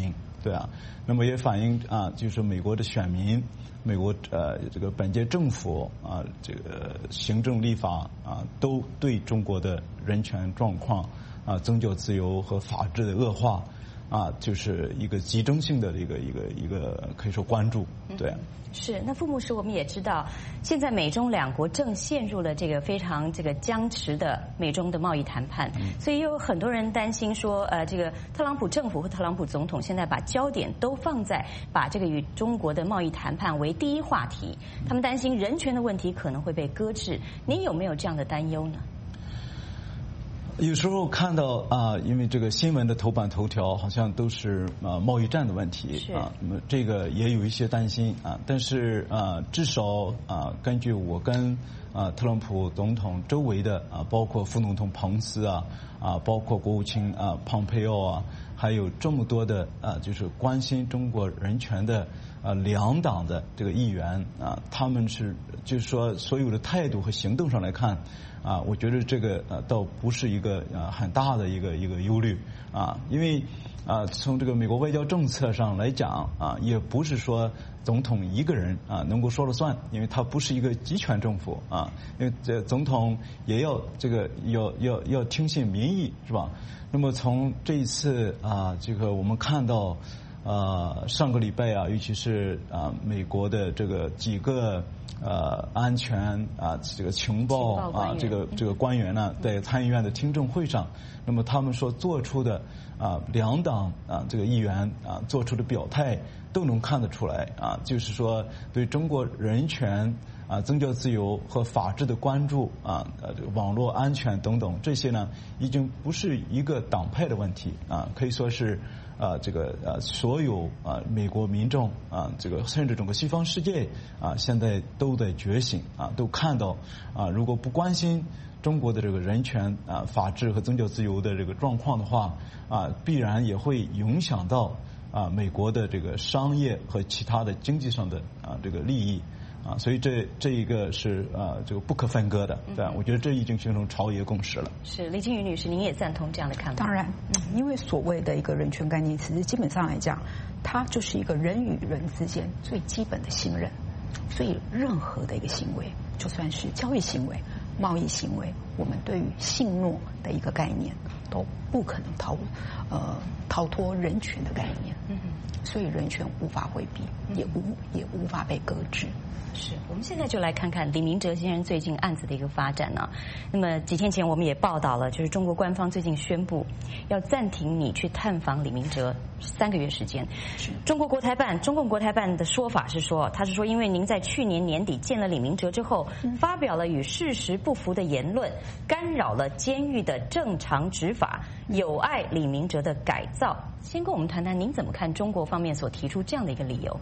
S16: 对啊，那么也反映啊，就是美国的选民，美国呃这个本届政府啊，这个行政立法啊，都对中国的人权状况啊、宗教自由和法治的恶化啊，就是一个集中性的一个一个一个可以说关注，对、啊。
S14: 是，那傅牧师，我们也知道，现在美中两国正陷入了这个非常这个僵持的美中的贸易谈判，嗯、所以有很多人担心说，呃，这个特朗普政府和特朗普总统现在把焦点都放在把这个与中国的贸易谈判为第一话题，他们担心人权的问题可能会被搁置。您有没有这样的担忧呢？
S16: 有时候看到啊，因为这个新闻的头版头条好像都是啊贸易战的问题啊，那么这个也有一些担心啊。但是啊，至少啊，根据我跟啊特朗普总统周围的啊，包括副总统彭斯啊啊，包括国务卿啊蓬佩奥啊，还有这么多的啊，就是关心中国人权的啊两党的这个议员啊，他们是就是说所有的态度和行动上来看。啊，我觉得这个呃倒不是一个呃很大的一个一个忧虑啊，因为啊从这个美国外交政策上来讲啊，也不是说总统一个人啊能够说了算，因为他不是一个集权政府啊，因为这总统也要这个要要要听信民意是吧？那么从这一次啊，这个我们看到呃上个礼拜啊，尤其是啊美国的这个几个。呃，安全啊，这个情报啊，这个这个官员呢，在参议院的听证会上，那么他们所做出的啊，两党啊，这个议员啊做出的表态，都能看得出来啊，就是说对中国人权啊、宗教自由和法治的关注啊，呃，网络安全等等这些呢，已经不是一个党派的问题啊，可以说是。啊，这个呃，所有啊，美国民众啊，这个甚至整个西方世界啊，现在都在觉醒啊，都看到啊，如果不关心中国的这个人权啊、法治和宗教自由的这个状况的话啊，必然也会影响到啊美国的这个商业和其他的经济上的啊这个利益。啊，所以这这一个是呃这个不可分割的，对、啊，我觉得这已经形成朝野共识了。
S14: 是李金宇女士，您也赞同这样的看法？
S15: 当然，嗯，因为所谓的一个人权概念，其实基本上来讲，它就是一个人与人之间最基本的信任，所以任何的一个行为，就算是交易行为、贸易行为，我们对于信诺的一个概念，都不可能逃呃逃脱人权的概念。嗯，所以人权无法回避，也无也无法被搁置。
S14: 是，我们现在就来看看李明哲先生最近案子的一个发展呢。那么几天前我们也报道了，就是中国官方最近宣布要暂停你去探访李明哲三个月时间。中国国台办，中共国台办的说法是说，他是说因为您在去年年底见了李明哲之后，发表了与事实不符的言论，干扰了监狱的正常执法，有碍李明哲的改造。先跟我们谈谈，您怎么看中国方面所提出这样的一个理由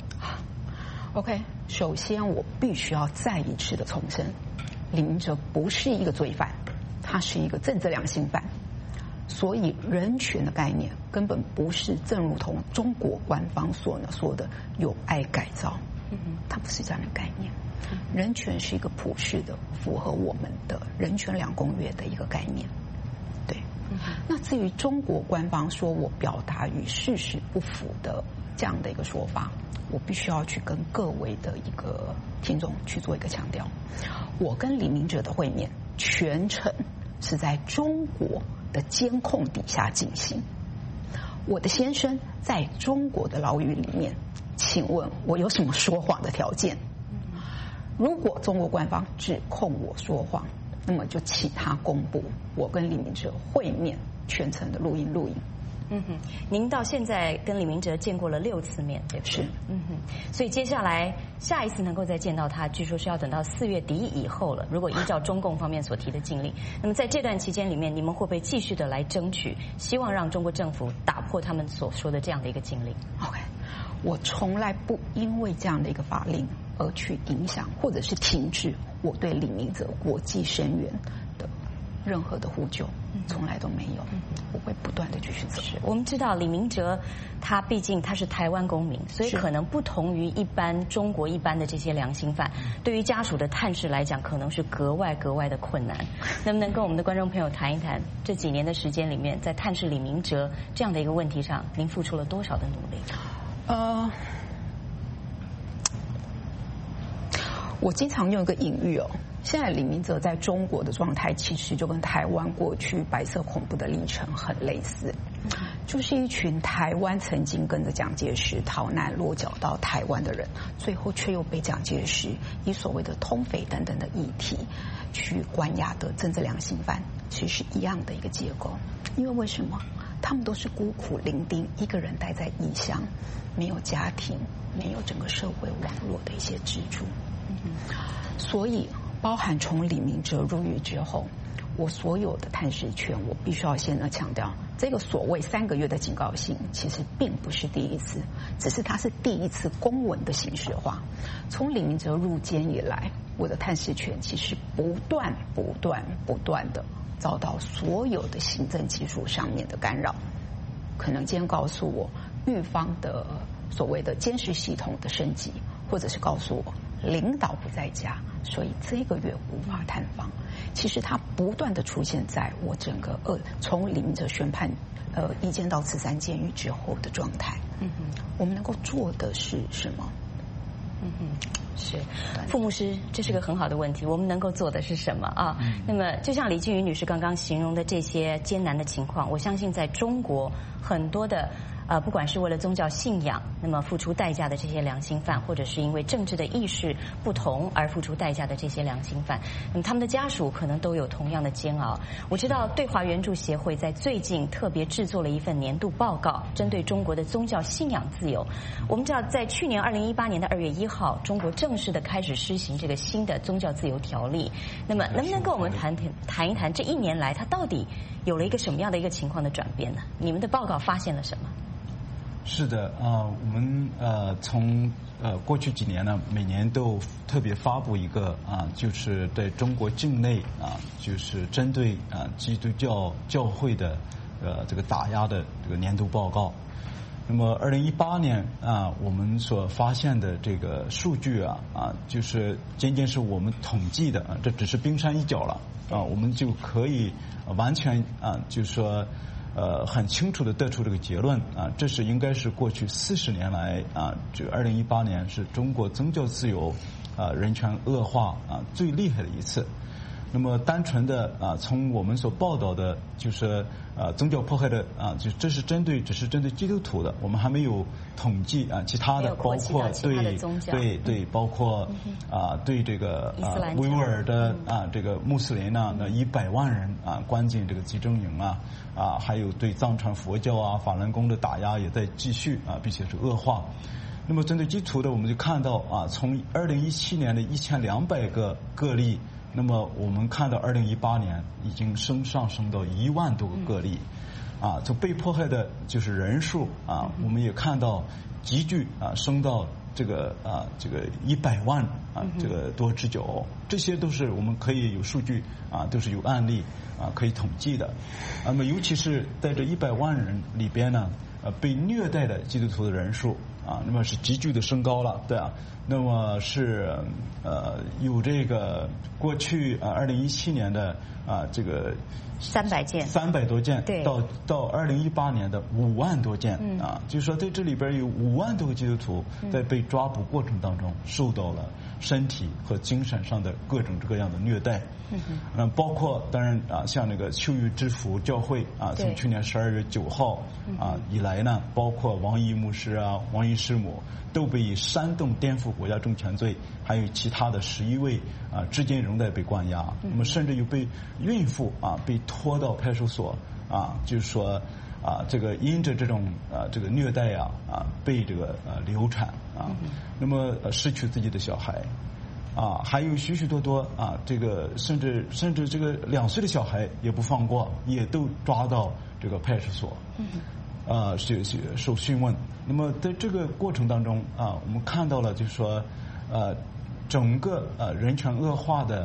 S15: ？OK， 首先我必须要再一次的重申，李明哲不是一个罪犯，他是一个政治良心犯，所以人权的概念根本不是正如同中国官方所呢说的有碍改造，它不是这样的概念。人权是一个普世的，符合我们的人权两公约的一个概念。对，那至于中国官方说我表达与事实不符的这样的一个说法，我必须要去跟各位的一个听众去做一个强调，我跟李明哲的会面全程是在中国的监控底下进行，我的先生在中国的牢狱里面，请问我有什么说谎的条件？如果中国官方指控我说谎，那么就请他公布我跟李明哲会面全程的录音录影。
S14: 嗯哼，您到现在跟李明哲见过了六次面，对不对？是。嗯哼，所以接下来下一次能够再见到他，据说是要等到四月底以后了。如果依照中共方面所提的禁令，那么在这段期间里面，你们会不会继续的来争取，希望让中国政府打破他们所说的这样的一个禁令
S15: ？OK， 我从来不因为这样的一个法令而去影响或者是停止我对李明哲国际声援的任何的呼救。嗯， 从来都没有。我会不断的继续走。
S14: 是我们知道李明哲，他毕竟他是台湾公民，所以可能不同于一般中国一般的这些良心犯，对于家属的探视来讲，可能是格外格外的困难。能不能跟我们的观众朋友谈一谈这几年的时间里面，在探视李明哲这样的一个问题上，您付出了多少的努力？
S15: 呃。我经常用一个隐喻哦，现在李明哲在中国的状态，其实就跟台湾过去白色恐怖的历程很类似，就是一群台湾曾经跟着蒋介石逃难落脚到台湾的人，最后却又被蒋介石以所谓的通匪等等的议题去关押的政治良心犯，其实是一样的一个结构。因为为什么？他们都是孤苦伶仃，一个人待在异乡，没有家庭，没有整个社会网络的一些支柱。所以，包含从李明哲入狱之后，我所有的探视权，我必须要先呢强调，这个所谓三个月的警告信，其实并不是第一次，只是它是第一次公文的形式化。从李明哲入监以来，我的探视权其实不断、不断、不断的遭到所有的行政技术上面的干扰。可能今天告诉我，狱方的所谓的监视系统的升级，或者是告诉我领导不在家，所以这个月无法探访。其实它不断的出现在我整个呃从李明哲宣判呃移监到慈山监狱之后的状态。嗯哼，我们能够做的是什么？
S14: 嗯哼，是傅牧师，这是个很好的问题。我们能够做的是什么啊？嗯、那么，就像李静瑜女士刚刚形容的这些艰难的情况，我相信在中国很多的。呃，不管是为了宗教信仰，那么付出代价的这些良心犯，或者是因为政治的意识不同而付出代价的这些良心犯，那么他们的家属可能都有同样的煎熬。我知道对华援助协会在最近特别制作了一份年度报告，针对中国的宗教信仰自由。我们知道，在去年二零一八年的二月一号，中国正式的开始施行这个新的宗教自由条例。那么，能不能跟我们谈谈谈一谈这一年来它到底有了一个什么样的一个情况的转变呢？你们的报告发现了什么？
S16: 是的啊、呃，我们呃从呃过去几年呢，每年都特别发布一个啊、呃，就是在中国境内啊、呃，就是针对啊、呃、基督教教会的呃这个打压的这个年度报告。那么二零一八年啊、呃，我们所发现的这个数据啊啊，就是仅仅是我们统计的啊，这只是冰山一角了啊，我们就可以完全啊，就是说。呃，很清楚地得出这个结论啊，这是应该是过去四十年来啊，这个二零一八年是中国宗教自由啊人权恶化啊最厉害的一次。那么单纯的啊，从我们所报道的，就是啊宗教迫害的啊，就这是针对只是针对基督徒的，我们还没有统计啊其他的，包括对对对，包括啊对这个啊维吾尔的啊这个穆斯林呢，那一百万人啊关进这个集中营啊啊，还有对藏传佛教啊法轮功的打压也在继续啊，并且是恶化。那么针对基督徒的，我们就看到啊，从二零一七年的一千两百个个例。那么我们看到二零一八年已经升上升到一万多个个例，啊，就被迫害的就是人数啊，我们也看到急剧啊升到这个啊这个一百万啊这个多之久，这些都是我们可以有数据啊，都是有案例啊可以统计的。那么尤其是在这一百万人里边呢，呃被虐待的基督徒的人数啊，那么是急剧的升高了，对啊。那么是呃有这个过去啊二零一七年的啊这个
S14: 三百件
S16: 三百多件，到到二零一八年的五万多件、嗯、啊，就是说在这里边有五万多个基督徒在被抓捕过程当中受到了身体和精神上的各种各样的虐待。嗯嗯，包括当然啊，像那个秋雨之福教会啊，从去年十二月九号啊以来呢，包括王毅牧师啊、王毅师母都被以煽动颠覆国家政权罪，还有其他的十一位啊，至今仍在被关押。那么甚至有被孕妇啊被拖到派出所啊，就是说啊，这个因着这种啊这个虐待啊啊被这个呃流产啊，那么呃失去自己的小孩。啊，还有许许多多啊，这个甚至甚至这个两岁的小孩也不放过，也都抓到这个派出所，啊，受受讯问。那么在这个过程当中啊，我们看到了，就是说，呃，整个呃人权恶化的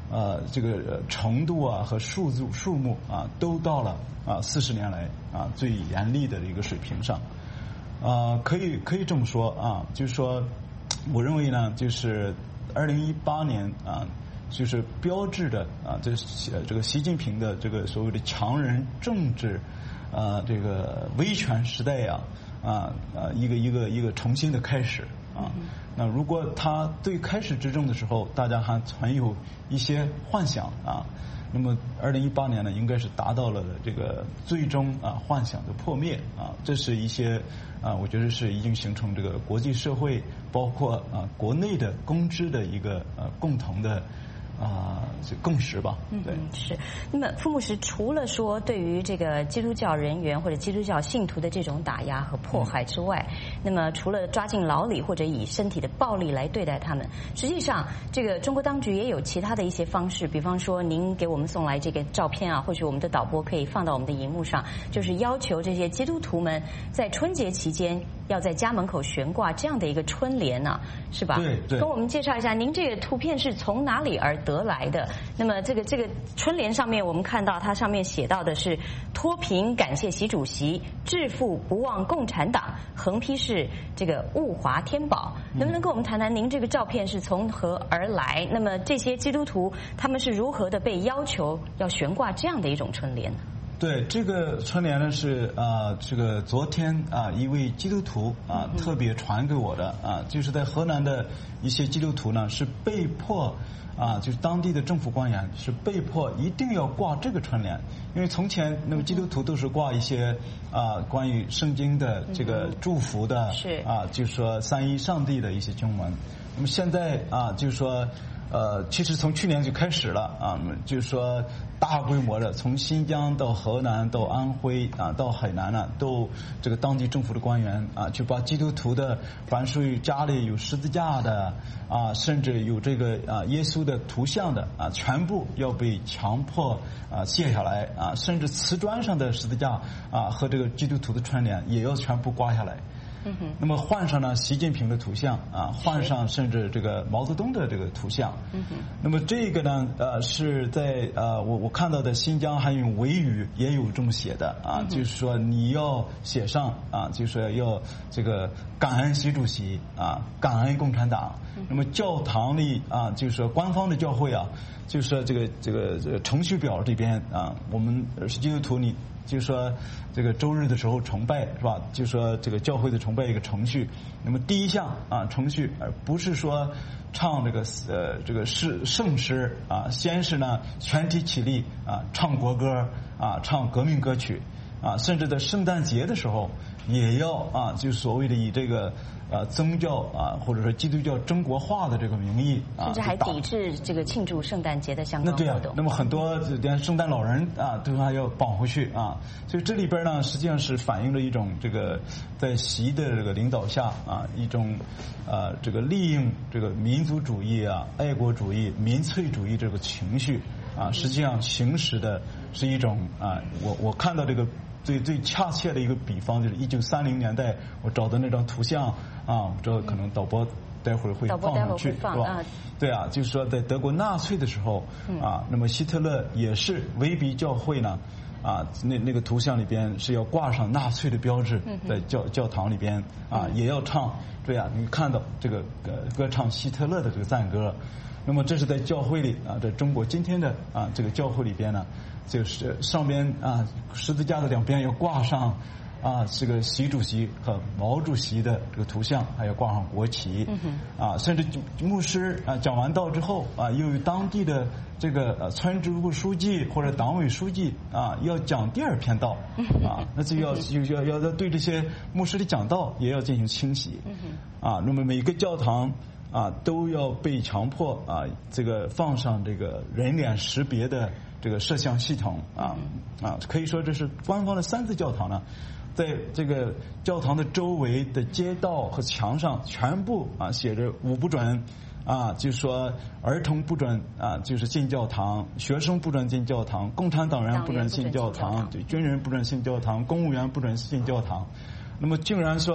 S16: 呃这个程度啊和数字数目啊都到了啊四十年来啊最严厉的一个水平上。啊，可以可以这么说啊，就是说，我认为呢，就是二零一八年啊，就是标志着啊，这这个习近平的这个所谓的强人政治啊，这个威权时代呀啊啊一个一个一个重新的开始啊。那如果他对开始执政的时候，大家还存有一些幻想啊。那么，二零一八年呢，应该是达到了这个最终啊幻想的破灭啊，这是一些啊，我觉得是已经形成这个国际社会，包括啊国内的公知的一个呃共同的啊共识吧。对，
S14: 嗯，是。那么，傅牧师除了说对于这个基督教人员或者基督教信徒的这种打压和迫害之外，嗯、那么除了抓进牢里或者以身体的暴力来对待他们，实际上这个中国当局也有其他的一些方式，比方说您给我们送来这个照片啊，或许我们的导播可以放到我们的荧幕上，就是要求这些基督徒们在春节期间要在家门口悬挂这样的一个春联呢、啊，是吧？
S16: 对对。
S14: 跟我们介绍一下，您这个图片是从哪里而得来的？那么这个这个春联上面，我们看到它上面写到的是脱贫感谢习主席，致富不忘共产党，横批是这个物华天宝。能不能跟我们谈谈您这个照片是从何而来？那么这些基督徒他们是如何的被要求要悬挂这样的一种春联呢？
S16: 对，这个春联呢是啊、呃，这个昨天啊、呃、一位基督徒啊、呃、特别传给我的啊，就是在河南的一些基督徒呢是被迫啊，就是当地的政府官员是被迫一定要挂这个春联，因为从前那么基督徒都是挂一些啊关于圣经的这个祝福的，是啊，就是说三一上帝的一些经文。那么现在啊，就是说。呃，其实从去年就开始了啊，就是说大规模的从新疆到河南到安徽啊到海南呢、啊，都这个当地政府的官员啊，就把基督徒的凡属于家里有十字架的啊，甚至有这个啊耶稣的图像的啊，全部要被强迫啊卸下来啊，甚至瓷砖上的十字架啊和这个基督徒的春联也要全部刮下来。那么换上呢习近平的图像啊，换上甚至这个毛泽东的这个图像。那么这个呢呃是在呃我我看到的新疆还用维语也有这么写的啊，就是说你要写上啊，就是说要这个感恩习主席啊，感恩共产党。那么教堂里啊，就是说官方的教会啊，就是说这个这个这个程序表这边啊，我们是基督徒你。就是说，这个周日的时候崇拜是吧？就是说这个教会的崇拜一个程序。那么第一项啊程序，而不是说唱这个呃这个诗圣诗啊，先是呢全体起立啊唱国歌啊唱革命歌曲啊，甚至在圣诞节的时候也要啊就是所谓的以这个呃宗教啊或者说基督教中国化的这个名义啊，
S14: 甚至还抵制这个庆祝圣诞节的相关活动。
S16: 那对啊，那么很多连圣诞老人啊都还要绑回去啊，所以这里边呢实际上是反映了一种这个在习的这个领导下啊一种呃这个利用这个民族主义啊爱国主义民粹主义这个情绪啊，实际上行使的是一种啊我我看到这个。最最恰切的一个比方就是一九三零年代我找的那张图像啊，这可能导播待会儿会放上去，是吧？啊对啊，就是说在德国纳粹的时候啊，那么希特勒也是威逼教会呢啊，那那个图像里边是要挂上纳粹的标志，在教教堂里边啊也要唱，对啊，你看到这个歌歌唱希特勒的这个赞歌，那么这是在教会里啊，在中国今天的啊这个教会里边呢。就是上边啊十字架的两边要挂上啊这个习主席和毛主席的这个图像，还要挂上国旗，啊甚至牧师啊讲完道之后啊，又有当地的这个呃村支部书记或者党委书记啊要讲第二篇道啊，那就要要要要对这些牧师的讲道也要进行清洗啊，那么每个教堂。啊，都要被强迫啊，这个放上这个人脸识别的这个摄像系统啊啊，可以说这是官方的三自教堂呢，在这个教堂的周围的街道和墙上全部啊写着五不准啊，就是说儿童不准啊，就是进教堂，学生不准进教堂，共产党员不准进教堂，对，军人不准进教堂，公务员不准进教堂。那么竟然说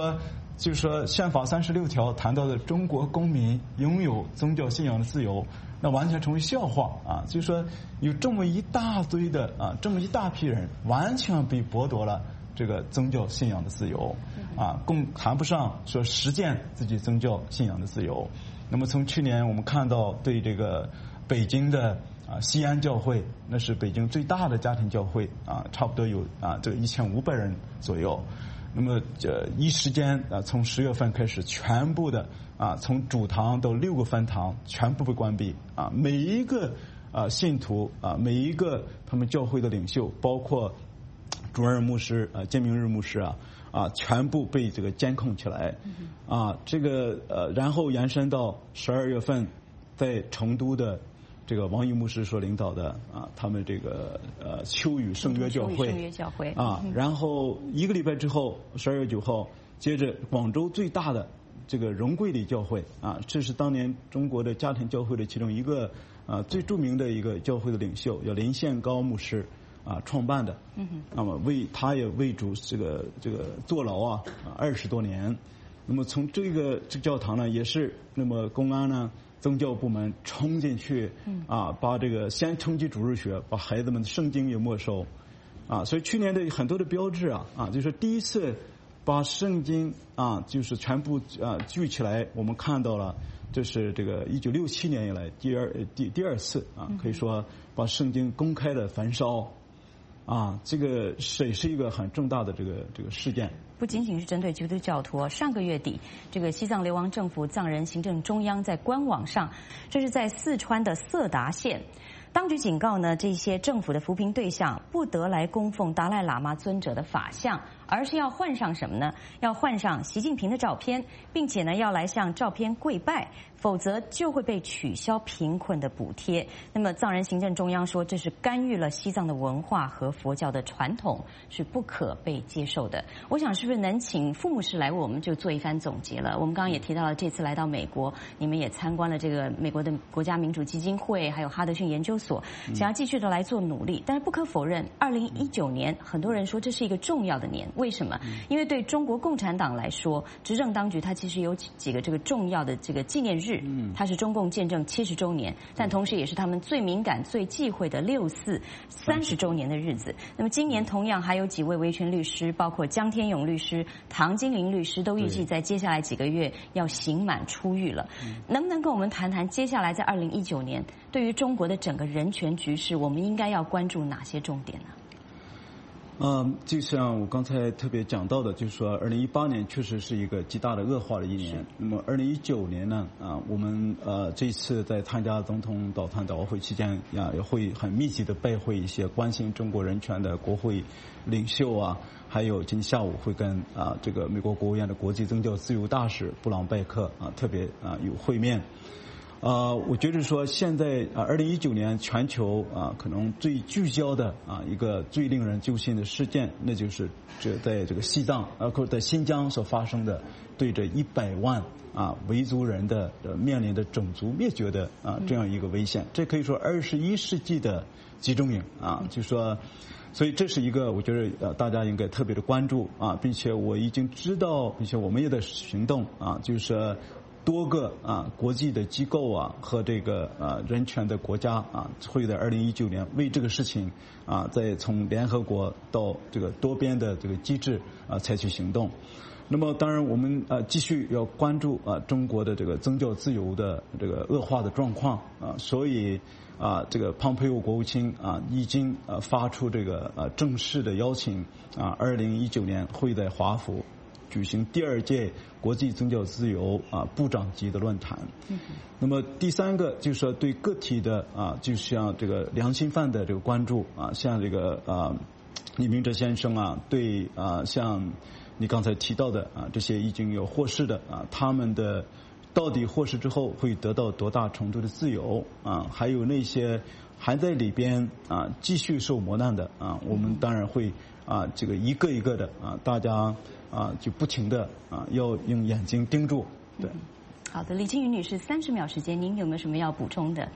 S16: 就是说宪法三十六条谈到的中国公民拥有宗教信仰的自由，那完全成为笑话啊！就是说有这么一大堆的啊，这么一大批人，完全被剥夺了这个宗教信仰的自由啊，更谈不上说实践自己宗教信仰的自由。那么从去年我们看到对这个北京的啊西安教会，那是北京最大的家庭教会啊，差不多有啊这个一千五百人左右。那么这一时间啊，从十月份开始，全部的啊从主堂到六个分堂全部被关闭啊，每一个啊信徒啊，每一个他们教会的领袖，包括主任牧师啊、建明日牧师啊啊，全部被这个监控起来啊，这个呃，然后延伸到十二月份，在成都的这个王毅牧师所领导的啊，他们这个呃秋雨圣约教会，
S14: 圣约教会
S16: 啊，然后一个礼拜之后，十二月九号，接着广州最大的这个荣桂里教会啊，这是当年中国的家庭教会的其中一个啊最著名的一个教会的领袖，叫林宪高牧师啊创办的，嗯哼，那么为他也为主这个这个坐牢啊二十多年，那么从这个这个教堂呢，也是那么公安呢。宗教部门冲进去，啊，把这个先冲击主日学，把孩子们的圣经也没收，啊，所以去年的很多的标志啊，啊，就是第一次把圣经啊，就是全部啊聚起来，我们看到了，这是这个一九六七年以来第二第第二次啊，可以说把圣经公开的焚烧，啊，这个是也是一个很重大的这个这个事件。
S14: 不仅仅是针对基督教徒，上个月底，这个西藏流亡政府藏人行政中央在官网上，这是在四川的色达县，当局警告呢，这些政府的扶贫对象不得来供奉达赖喇嘛尊者的法像，而是要换上什么呢？要换上习近平的照片，并且呢，要来向照片跪拜，否则就会被取消贫困的补贴。那么藏人行政中央说，这是干预了西藏的文化和佛教的传统，是不可被接受的。我想是不是能请傅牧师来为我们就做一番总结了？我们刚刚也提到了，这次来到美国，你们也参观了这个美国的国家民主基金会，还有哈德逊研究所，想要继续的来做努力。但是不可否认，二零一九年很多人说这是一个重要的年，为什么？因为对中国共产党来说，执政当局它其实有几个这个重要的这个纪念日，它是中共建政七十周年，但同时也是他们最敏感、最忌讳的六四三十周年的日子。那么今年同样还有几位维权律师，包括江天勇律师、唐金玲律师，都预计在接下来几个月要刑满出狱了。能不能跟我们谈谈接下来在二零一九年对于中国的整个人权局势，我们应该要关注哪些重点呢？
S16: 嗯，就像我刚才特别讲到的，就是说，二零一八年确实是一个极大的恶化的一年。那么，二零一九年呢，啊，我们呃这一次在参加总统导谈导会期间啊，也会很密集的拜会一些关心中国人权的国会领袖啊，还有今天下午会跟啊这个美国国务院的国际宗教自由大使布朗拜克啊特别啊有会面。呃，我觉得说现在啊，二零一九年全球啊，可能最聚焦的啊一个最令人揪心的事件，那就是这在这个西藏，包括在新疆所发生的，对着一百万啊维族人的呃面临的种族灭绝的啊这样一个危险，这可以说二十一世纪的集中营啊，就说。所以这是一个我觉得呃大家应该特别的关注啊，并且我已经知道，并且我们也在行动啊，就是多个啊国际的机构啊和这个啊人权的国家啊会在二零一九年为这个事情啊再从联合国到这个多边的这个机制啊采取行动。那么当然我们呃继续要关注啊中国的这个宗教自由的这个恶化的状况啊，所以啊这个蓬佩奥国务卿啊已经呃发出这个呃正式的邀请啊，二零一九年会在华府举行第二届国际宗教自由啊部长级的论坛。嗯、那么第三个就是说对个体的啊，就像这个良心犯的这个关注啊，像这个啊李明哲先生啊，对啊像你刚才提到的啊这些已经有获释的啊，他们的到底获释之后会得到多大程度的自由啊？还有那些还在里边啊继续受磨难的啊，我们当然会啊这个一个一个的啊大家。啊，就不停的啊，要用眼睛盯住。对，嗯、
S14: 好的，李青云女士，三十秒时间，您有没有什么要补充的？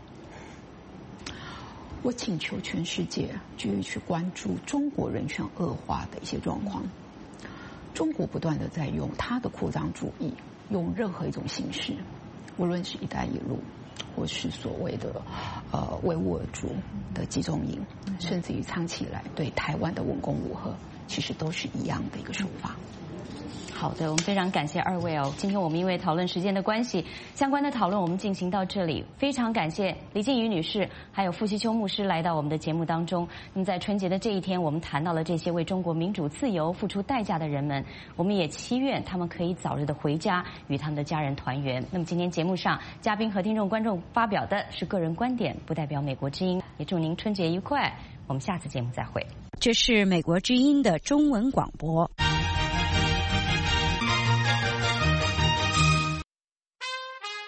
S15: 我请求全世界继续去关注中国人权恶化的一些状况。 中国不断的在用它的扩张主义，用任何一种形式，无论是一带一路，或是所谓的呃维吾尔族的集中营，甚至于长期以来对台湾的文攻武吓，其实都是一样的一个手法。
S14: 好的，我们非常感谢二位哦。今天我们因为讨论时间的关系，相关的讨论我们进行到这里。非常感谢李静瑜女士还有傅希秋牧师来到我们的节目当中。那么在春节的这一天，我们谈到了这些为中国民主自由付出代价的人们，我们也祈愿他们可以早日的回家，与他们的家人团圆。那么今天节目上，嘉宾和听众观众发表的是个人观点，不代表美国之音。也祝您春节愉快，我们下次节目再会。
S17: 这是美国之音的中文广播。